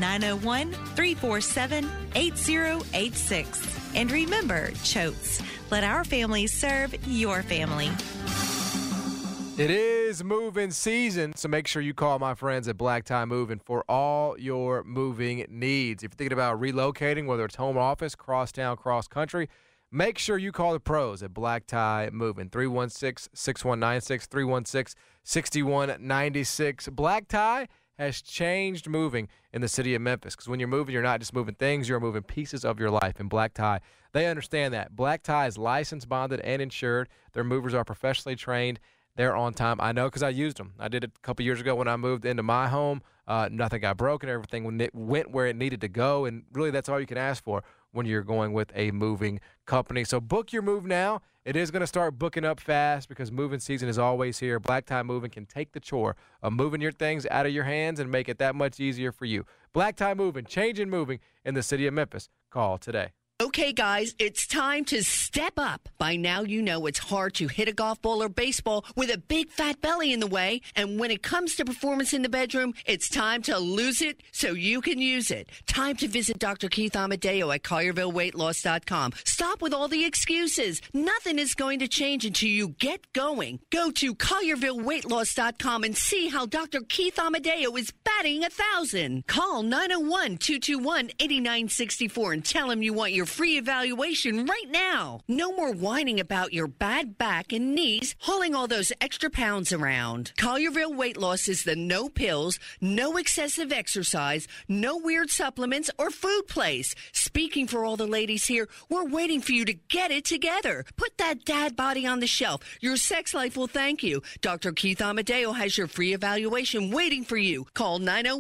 901-347-8086. And remember, Choates, let our family serve your family. It is moving season, so make sure you call my friends at Black Tie Moving for all your moving needs. If you're thinking about relocating, whether it's home office, cross-town, cross-country, make sure you call the pros at Black Tie Moving, 316-6196, 316-6196. Black Tie has changed moving in the city of Memphis, because when you're moving, you're not just moving things, you're moving pieces of your life. And Black Tie, they understand that. Black Tie is licensed, bonded, and insured. Their movers are professionally trained. They're on time. I know because I used them. I did it a couple years ago when I moved into my home. Nothing got broken. Everything went where it needed to go. And really, that's all you can ask for when you're going with a moving company. So book your move now. It is going to start booking up fast because moving season is always here. Black Tie Moving can take the chore of moving your things out of your hands and make it that much easier for you. Black Tie Moving, changing moving in the city of Memphis. Call today. Okay, guys, it's time to step up. By now, you know it's hard to hit a golf ball or baseball with a big fat belly in the way. And when it comes to performance in the bedroom, it's time to lose it so you can use it. Time to visit Dr. Keith Amadeo at ColliervilleWeightLoss.com. Stop with all the excuses. Nothing is going to change until you get going. Go to ColliervilleWeightLoss.com and see how Dr. Keith Amadeo is batting 1,000. Call 901-221-8964 and tell him you want your free evaluation right now. No more whining about your bad back and knees, hauling all those extra pounds around. Collierville Weight Loss is the no pills, no excessive exercise, no weird supplements or food place. Speaking for all the ladies here, we're waiting for you to get it together. Put that dad body on the shelf. Your sex life will thank you. Dr. Keith Amadeo has your free evaluation waiting for you. Call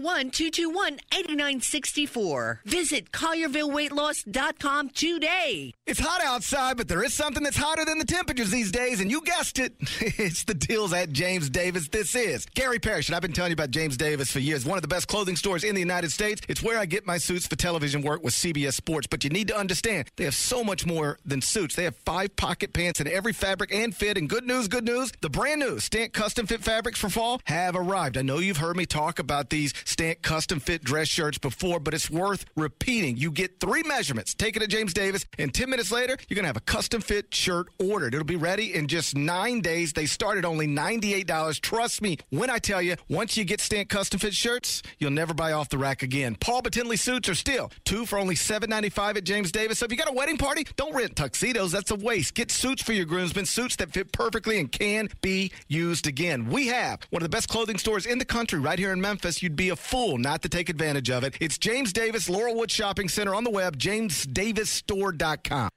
901-221-8964. Visit ColliervilleWeightLoss.com today. It's hot outside, but there is something that's hotter than the temperatures these days, and you guessed it. It's the deals at James Davis. This is Gary Parrish, and I've been telling you about James Davis for years. One of the best clothing stores in the United States. It's where I get my suits for television work with CBS Sports. But you need to understand, they have so much more than suits. They have 5 pocket pants in every fabric and fit. And good news, the brand new Stant Custom Fit fabrics for fall have arrived. I know you've heard me talk about these Stant Custom Fit dress shirts before, but it's worth repeating. You get 3 measurements. Take it at James Davis, and 10 minutes later, you're going to have a custom fit shirt ordered. It'll be ready in just 9 days. They start at only $98. Trust me when I tell you, once you get Stant Custom Fit shirts, you'll never buy off the rack again. Paul Batinley suits are still 2 for only $7.95 at James Davis. So if you got a wedding party, don't rent tuxedos. That's a waste. Get suits for your groomsmen, suits that fit perfectly and can be used again. We have one of the best clothing stores in the country right here in Memphis. You'd be a fool not to take advantage of it. It's James Davis, Laurelwood Shopping Center on the web, jamesdavisstore.com.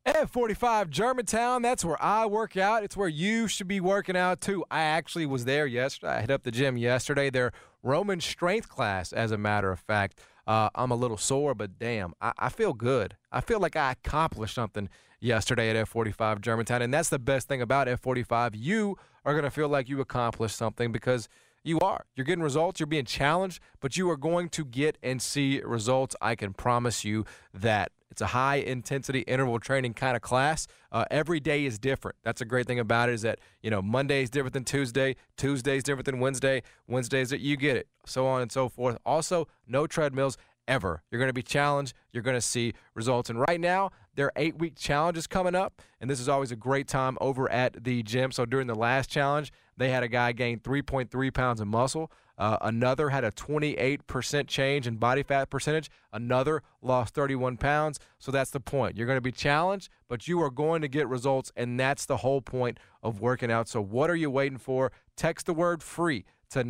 F45 Germantown, that's where I work out. It's where you should be working out, too. I actually was there yesterday. I hit up the gym yesterday. Their Roman strength class, as a matter of fact. I'm a little sore, but damn, I feel good. I feel like I accomplished something yesterday at F45 Germantown, and that's the best thing about F45. You are going to feel like you accomplished something because you are. You're getting results. You're being challenged, but you are going to get and see results. I can promise you that. It's a high-intensity interval training kind of class. Every day is different. That's a great thing about it is that, Monday is different than Tuesday. Tuesday is different than Wednesday. Wednesdays that you get it, so on and so forth. Also, no treadmills ever. You're going to be challenged. You're going to see results. And right now, their 8-week challenge is coming up, and this is always a great time over at the gym. So during the last challenge, they had a guy gain 3.3 pounds of muscle. Another had a 28% change in body fat percentage. Another lost 31 pounds. So that's the point. You're going to be challenged, but you are going to get results, and that's the whole point of working out. So what are you waiting for? text the word free to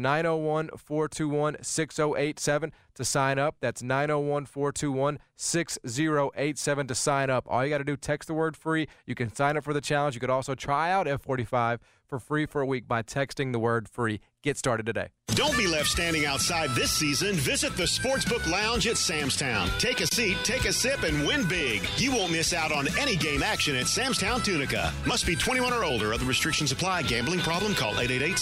901-421-6087 to sign up. That's 901-421-6087 to sign up. All you got to do, text the word free. You can sign up for the challenge. You could also try out F45 for free for a week by texting the word free. Get started today. Don't be left standing outside this season. Visit the Sportsbook Lounge at Sam's Town. Take a seat, take a sip, and win big. You won't miss out on any game action at Sam's Town Tunica. Must be 21 or older. Other restrictions apply. Gambling problem? Call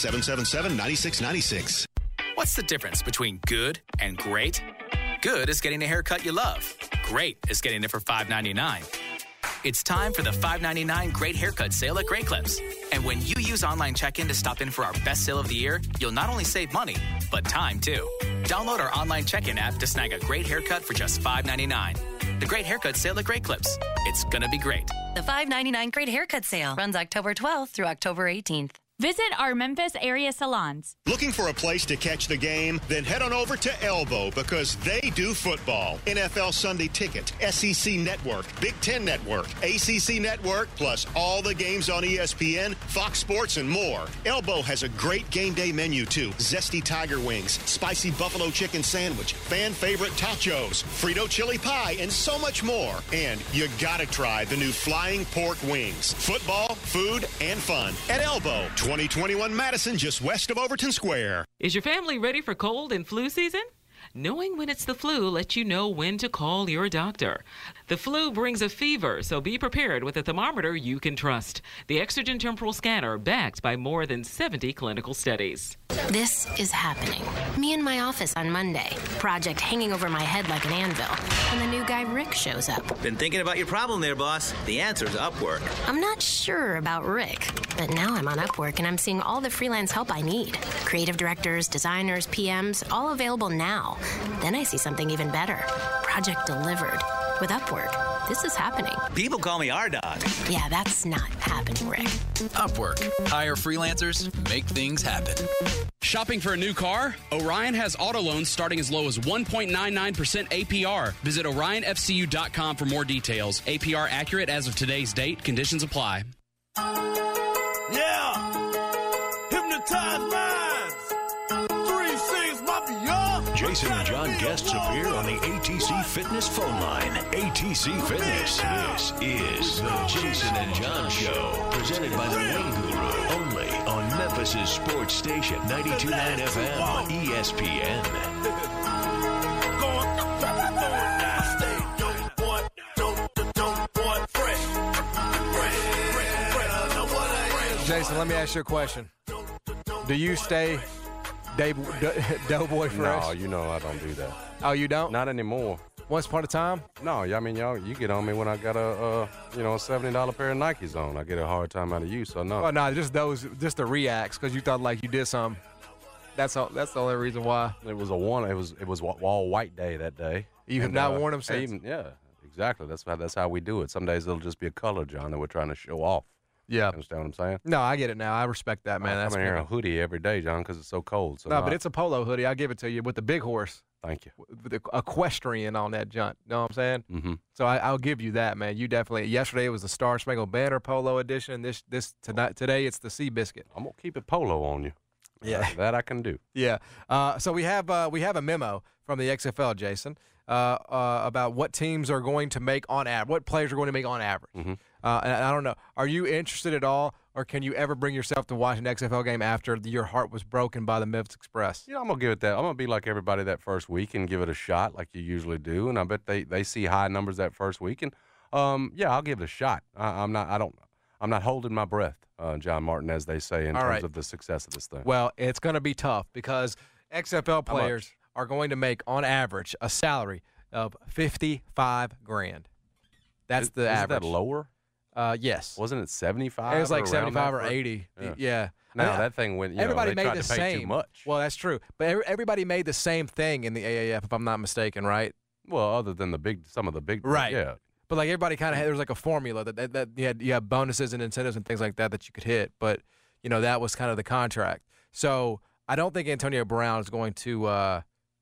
888-777-9696. What's the difference between good and great? Good is getting a haircut you love. Great is getting it for $5.99. It's time for the $5.99 Great Haircut Sale at Great Clips. And when you use online check-in to stop in for our best sale of the year, you'll not only save money, but time too. Download our online check-in app to snag a great haircut for just $5.99. The Great Haircut Sale at Great Clips. It's gonna be great. The $5.99 Great Haircut Sale runs October 12th through October 18th. Visit our Memphis area salons. Looking for a place to catch the game? Then head on over to Elbow because they do football. NFL Sunday Ticket, SEC Network, Big Ten Network, ACC Network, plus all the games on ESPN, Fox Sports, and more. Elbow has a great game day menu too. Zesty tiger wings, spicy buffalo chicken sandwich, fan favorite tachos, Frito chili pie, and so much more. And you gotta try the new flying pork wings. Football, food, and fun at Elbow. 2021 Madison, just west of Overton Square. Is your family ready for cold and flu season? Knowing when it's the flu lets you know when to call your doctor. The flu brings a fever, so be prepared with a thermometer you can trust. The Exergen Temporal Scanner, backed by more than 70 clinical studies. This is happening. Me in my office on Monday. Project hanging over my head like an anvil. And the new guy Rick shows up. Been thinking about your problem there, boss. The answer's Upwork. I'm not sure about Rick, but now I'm on Upwork and I'm seeing all the freelance help I need. Creative directors, designers, PMs, all available now. Then I see something even better. Project delivered. With Upwork, this is happening. People call me R-Dog. Yeah, that's not happening, Rick. Upwork. Hire freelancers, make things happen. Shopping for a new car? Orion has auto loans starting as low as 1.99% APR. Visit OrionFCU.com for more details. APR accurate as of today's date. Conditions apply. Yeah! Hypnotize minds! 3-6 Mafia! Jason and John guests appear on the ATC Fitness phone line. ATC Fitness. This is the Jason and John Show. Presented by the Wing Guru. Only on Memphis' sports station. 92.9 FM. ESPN. Jason, let me ask you a question. Do you stay Doughboy Fresh? No, you know I don't do that. Oh, you don't? Not anymore. Once upon a time? No, I mean, y'all, you get on me when I got a $70 pair of Nikes on. I get a hard time out of you, so no. Oh, no, just the reacts because you thought like you did something. That's all. That's the only reason why. It was all white day that day. You have not worn them since. Yeah, exactly. That's how we do it. Some days it'll just be a color, John, that we're trying to show off. Yeah. You understand what I'm saying? No, I get it now. I respect that, man. I'm in here in a hoodie every day, John, because it's so cold. So no, but it's a polo hoodie. I'll give it to you with the big horse. Thank you. With the equestrian on that junk. You know what I'm saying? Mm-hmm. So I'll give you that, man. You definitely. Yesterday it was the Star Spangled Banner polo edition. Today it's the Seabiscuit. I'm gonna keep it polo on you. Yeah, that I can do. Yeah. So we have a memo from the XFL, Jason, about what teams are going to make on average, what players are going to make on average. Mm-hmm. And I don't know. Are you interested at all, or can you ever bring yourself to watch an XFL game after your heart was broken by the Memphis Express? I'm gonna give it that. I'm gonna be like everybody that first week and give it a shot, like you usually do. And I bet they see high numbers that first week. And I'll give it a shot. I'm not holding my breath, John Martin, as they say, in terms of the success of this thing. Well, it's going to be tough because XFL players are going to make, on average, a salary of $55,000. That's the average. Is that lower? Yes. Wasn't it 75? It was like 75 or 80. Yeah. Now that thing went. Everybody they made tried the to pay same. Too much. Well, that's true. But everybody made the same thing in the AAF, if I'm not mistaken, right? Well, other than some of the big. Right. Yeah. But like everybody kind of had, there was like a formula that you had bonuses and incentives and things like that you could hit. But that was kind of the contract. So I don't think Antonio Brown is going to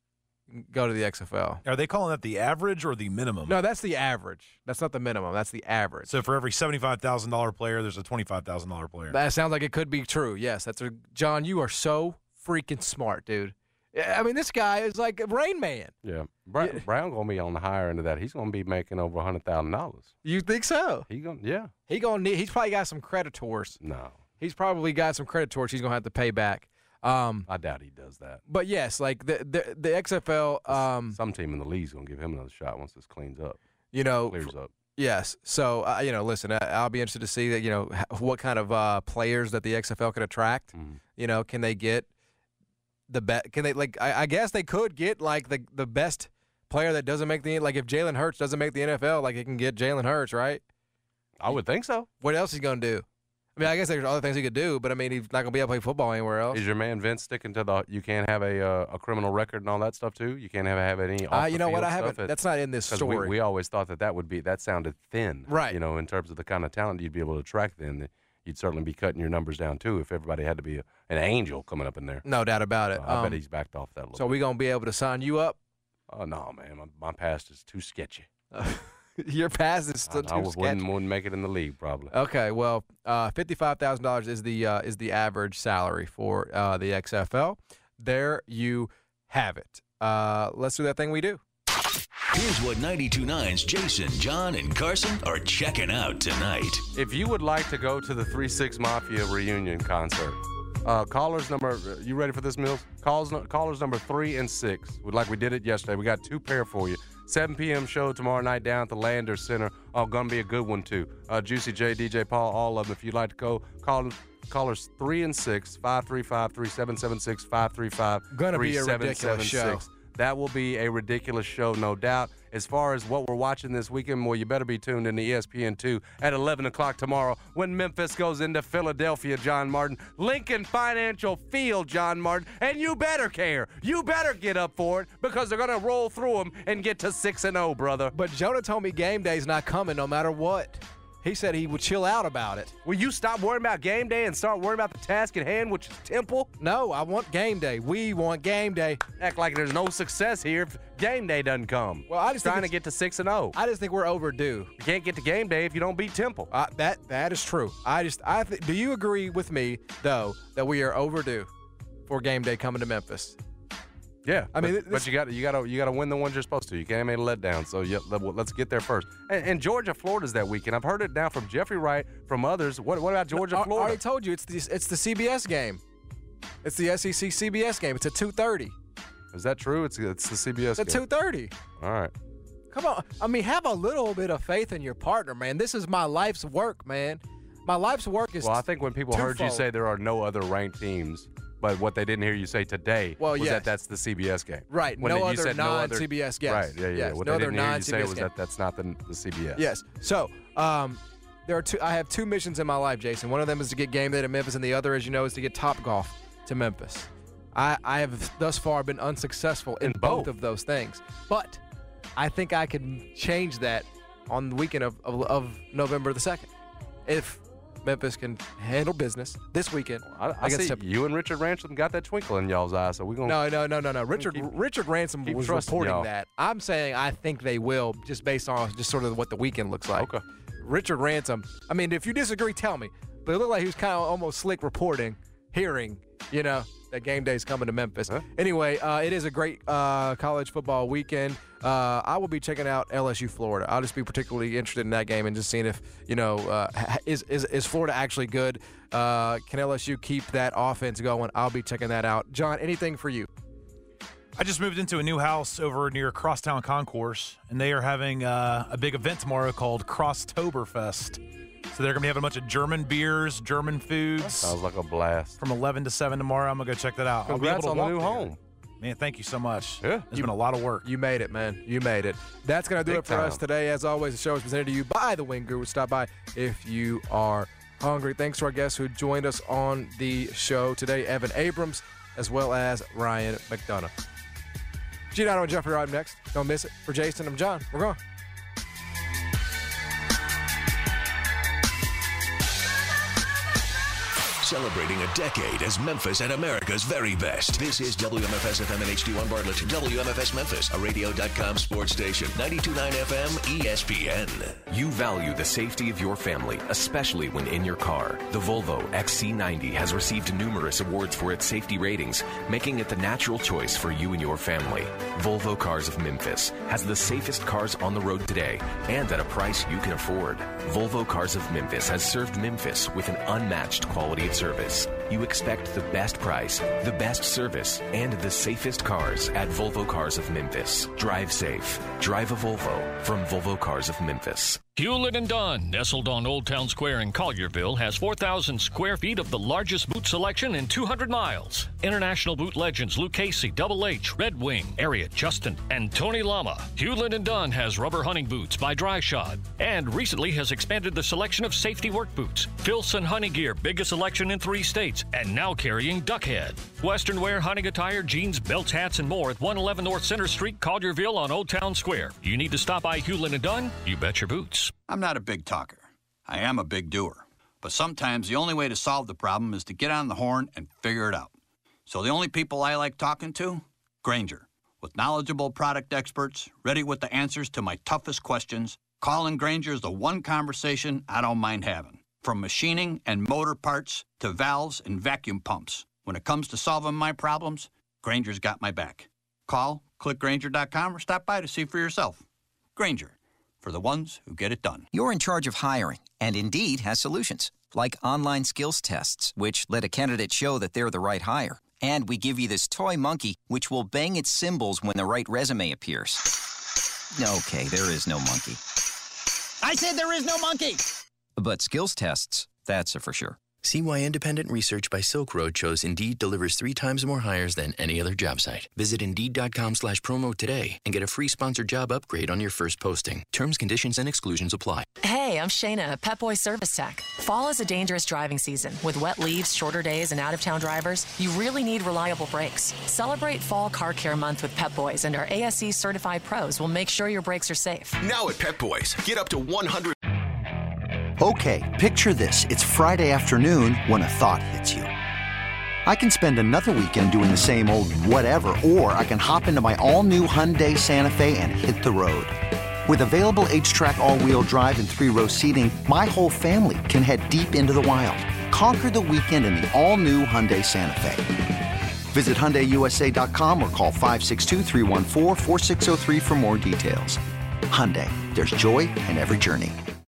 go to the XFL. Are they calling that the average or the minimum? No, that's the average. That's not the minimum. That's the average. So for every $75,000 player, there's a $25,000 player. That sounds like it could be true. Yes, John, you are so freaking smart, dude. I mean, this guy is like Rain Man. Yeah. Brown going to be on the higher end of that. He's going to be making over $100,000. You think so? He's probably got some creditors. No. He's probably got some creditors he's going to have to pay back. I doubt he does that. But yes, like the XFL. Some team in the league's going to give him another shot once this cleans up. Clears up. Yes. So listen, I'll be interested to see that. What kind of players that the XFL could attract. Mm-hmm. Can they get the best? Can they I guess they could get like the best player that doesn't make the if Jalen Hurts doesn't make the NFL, like it can get Jalen Hurts, right? I would think so. What else is he going to do? I mean, I guess there's other things he could do, but I mean, he's not going to be able to play football anywhere else. Is your man Vince sticking to you can't have a criminal record and all that stuff too? You can't have any off you know what? I haven't. Stuff that's not in this story. We always thought that sounded thin, right? In terms of the kind of talent you'd be able to attract. Then you'd certainly be cutting your numbers down too if everybody had to be an angel coming up in there. No doubt about it. I bet he's backed off that a little. So we gonna be able to sign you up? Oh no, man, my past is too sketchy. Your past is still too sketchy. Wouldn't make it in the league probably. Okay, well, $55,000 is the average salary for the XFL. There you have it. Let's do that thing we do. Here's what 92.9's Jason, John, and Carson are checking out tonight. If you would like to go to the 3-6 Mafia reunion concert, callers number, you ready for this, Mills? Callers number 3 and 6. Like we did it yesterday. We got 2 pair for you. 7 p.m. show tomorrow night down at the Landers Center. Oh, gonna be a good one too. Juicy J, DJ Paul, all of them. If you'd like to go, callers 3 and 6, 535-3776, 535-3776. Gonna be a ridiculous show. That will be a ridiculous show, no doubt. As far as what we're watching this weekend, well, you better be tuned in to ESPN2 at 11 o'clock tomorrow when Memphis goes into Philadelphia, John Martin. Lincoln Financial Field, John Martin. And you better care. You better get up for it because they're going to roll through them and get to 6-0, brother. But Jonah told me game day's not coming no matter what. He said he would chill out about it. Will you stop worrying about game day and start worrying about the task at hand, which is Temple? No, I want game day. We want game day. Act like there's no success here if game day doesn't come. Well, I just trying to get to 6-0. I just think we're overdue. You can't get to game day if you don't beat Temple. That is true. Do you agree with me though that we are overdue for game day coming to Memphis? Yeah, I mean, but you got to win the ones you're supposed to. You can't make a letdown. So let's get there first. And Georgia, Florida's that weekend. I've heard it now from Jeffrey Wright, from others. What about Georgia, Florida? I already told you it's the CBS game. It's the SEC CBS game. It's at 2:30. Is that true? It's the CBS. It's at 2:30. All right. Come on. I mean, have a little bit of faith in your partner, man. This is my life's work, man. My life's work is. Well, I think when people heard you say there are no other ranked teams. But what they didn't hear you say today was that that's the CBS game. Right. When no other non-CBS game. Right. Yeah. Yes, what no they didn't hear you say was that that's not the CBS. Yes. So there are I have 2 missions in my life, Jason. One of them is to get game day to Memphis, and the other, as you know, is to get Topgolf to Memphis. I have thus far been unsuccessful in both of those things. But I think I can change that on the weekend of November the 2nd. If Memphis can handle business this weekend. I see you and Richard Ransom got that twinkle in y'all's eye, so we're going to... No. Richard Ransom was reporting that. I'm saying I think they will, just based on just sort of what the weekend looks like. Okay. Richard Ransom, I mean, if you disagree, tell me. But it looked like he was kind of almost slick hearing, that game day is coming to Memphis. Huh? Anyway, it is a great college football weekend. I will be checking out LSU Florida. I'll just be particularly interested in that game and just seeing if, is Florida actually good? Can LSU keep that offense going? I'll be checking that out. John, anything for you? I just moved into a new house over near Crosstown Concourse, and they are having a big event tomorrow called Crosstoberfest. So they're going to be having a bunch of German beers, German foods. That sounds like a blast. From 11 to 7 tomorrow. I'm going to go check that out. Congrats I'll be able to on the new walk home. Man, thank you so much. Yeah. It's been a lot of work. You made it, man. You made it. That's going to do it for us today. As always, the show is presented to you by The Wing Guru. Stop by if you are hungry. Thanks to our guests who joined us on the show today, Evan Abrams, as well as Ryan McDonough. Giordano and Jeffrey Wright next. Don't miss it. For Jason, I'm John. We're gone. Celebrating a decade as Memphis at America's very best. This is WMFS FM and HD1 Bartlett. WMFS Memphis, a radio.com sports station. 92.9 FM ESPN. You value the safety of your family, especially when in your car. The Volvo XC90 has received numerous awards for its safety ratings, making it the natural choice for you and your family. Volvo Cars of Memphis has the safest cars on the road today and at a price you can afford. Volvo Cars of Memphis has served Memphis with an unmatched quality of service. You expect the best price, the best service, and the safest cars at Volvo Cars of Memphis. Drive safe. Drive a Volvo from Volvo Cars of Memphis. Hewlett & Dunn, nestled on Old Town Square in Collierville, has 4,000 square feet of the largest boot selection in 200 miles. International boot legends Luke Casey, Double H, Red Wing, Ariat, Justin, and Tony Lama. Hewlett & Dunn has rubber hunting boots by Dry Shod and recently has expanded the selection of safety work boots. Filson Hunting Gear, biggest selection in 3 states, and now carrying Duckhead. Western wear, hunting attire, jeans, belts, hats, and more at 111 North Center Street, Collierville on Old Town Square. You need to stop by Hewlett & Dunn, you bet your boots. I'm not a big talker. I am a big doer. But sometimes the only way to solve the problem is to get on the horn and figure it out. So the only people I like talking to? Grainger. With knowledgeable product experts, ready with the answers to my toughest questions, calling Grainger is the one conversation I don't mind having. From machining and motor parts to valves and vacuum pumps. When it comes to solving my problems, Grainger's got my back. Call, click Grainger.com, or stop by to see for yourself. Grainger. For the ones who get it done. You're in charge of hiring, and Indeed has solutions, like online skills tests, which let a candidate show that they're the right hire. And we give you this toy monkey, which will bang its cymbals when the right resume appears. Okay, there is no monkey. I said there is no monkey! But skills tests, that's a for sure. See why independent research by Silk Road shows Indeed delivers 3 times more hires than any other job site. Visit Indeed.com/promo today and get a free sponsored job upgrade on your first posting. Terms, conditions, and exclusions apply. Hey, I'm Shayna, Pep Boys Service Tech. Fall is a dangerous driving season. With wet leaves, shorter days, and out-of-town drivers, you really need reliable brakes. Celebrate Fall Car Care Month with Pep Boys, and our ASE certified pros will make sure your brakes are safe. Now at Pep Boys, get up to 100. Okay, picture this. It's Friday afternoon when a thought hits you. I can spend another weekend doing the same old whatever, or I can hop into my all-new Hyundai Santa Fe and hit the road. With available H-Track all-wheel drive and 3-row seating, my whole family can head deep into the wild. Conquer the weekend in the all-new Hyundai Santa Fe. Visit HyundaiUSA.com or call 562-314-4603 for more details. Hyundai, there's joy in every journey.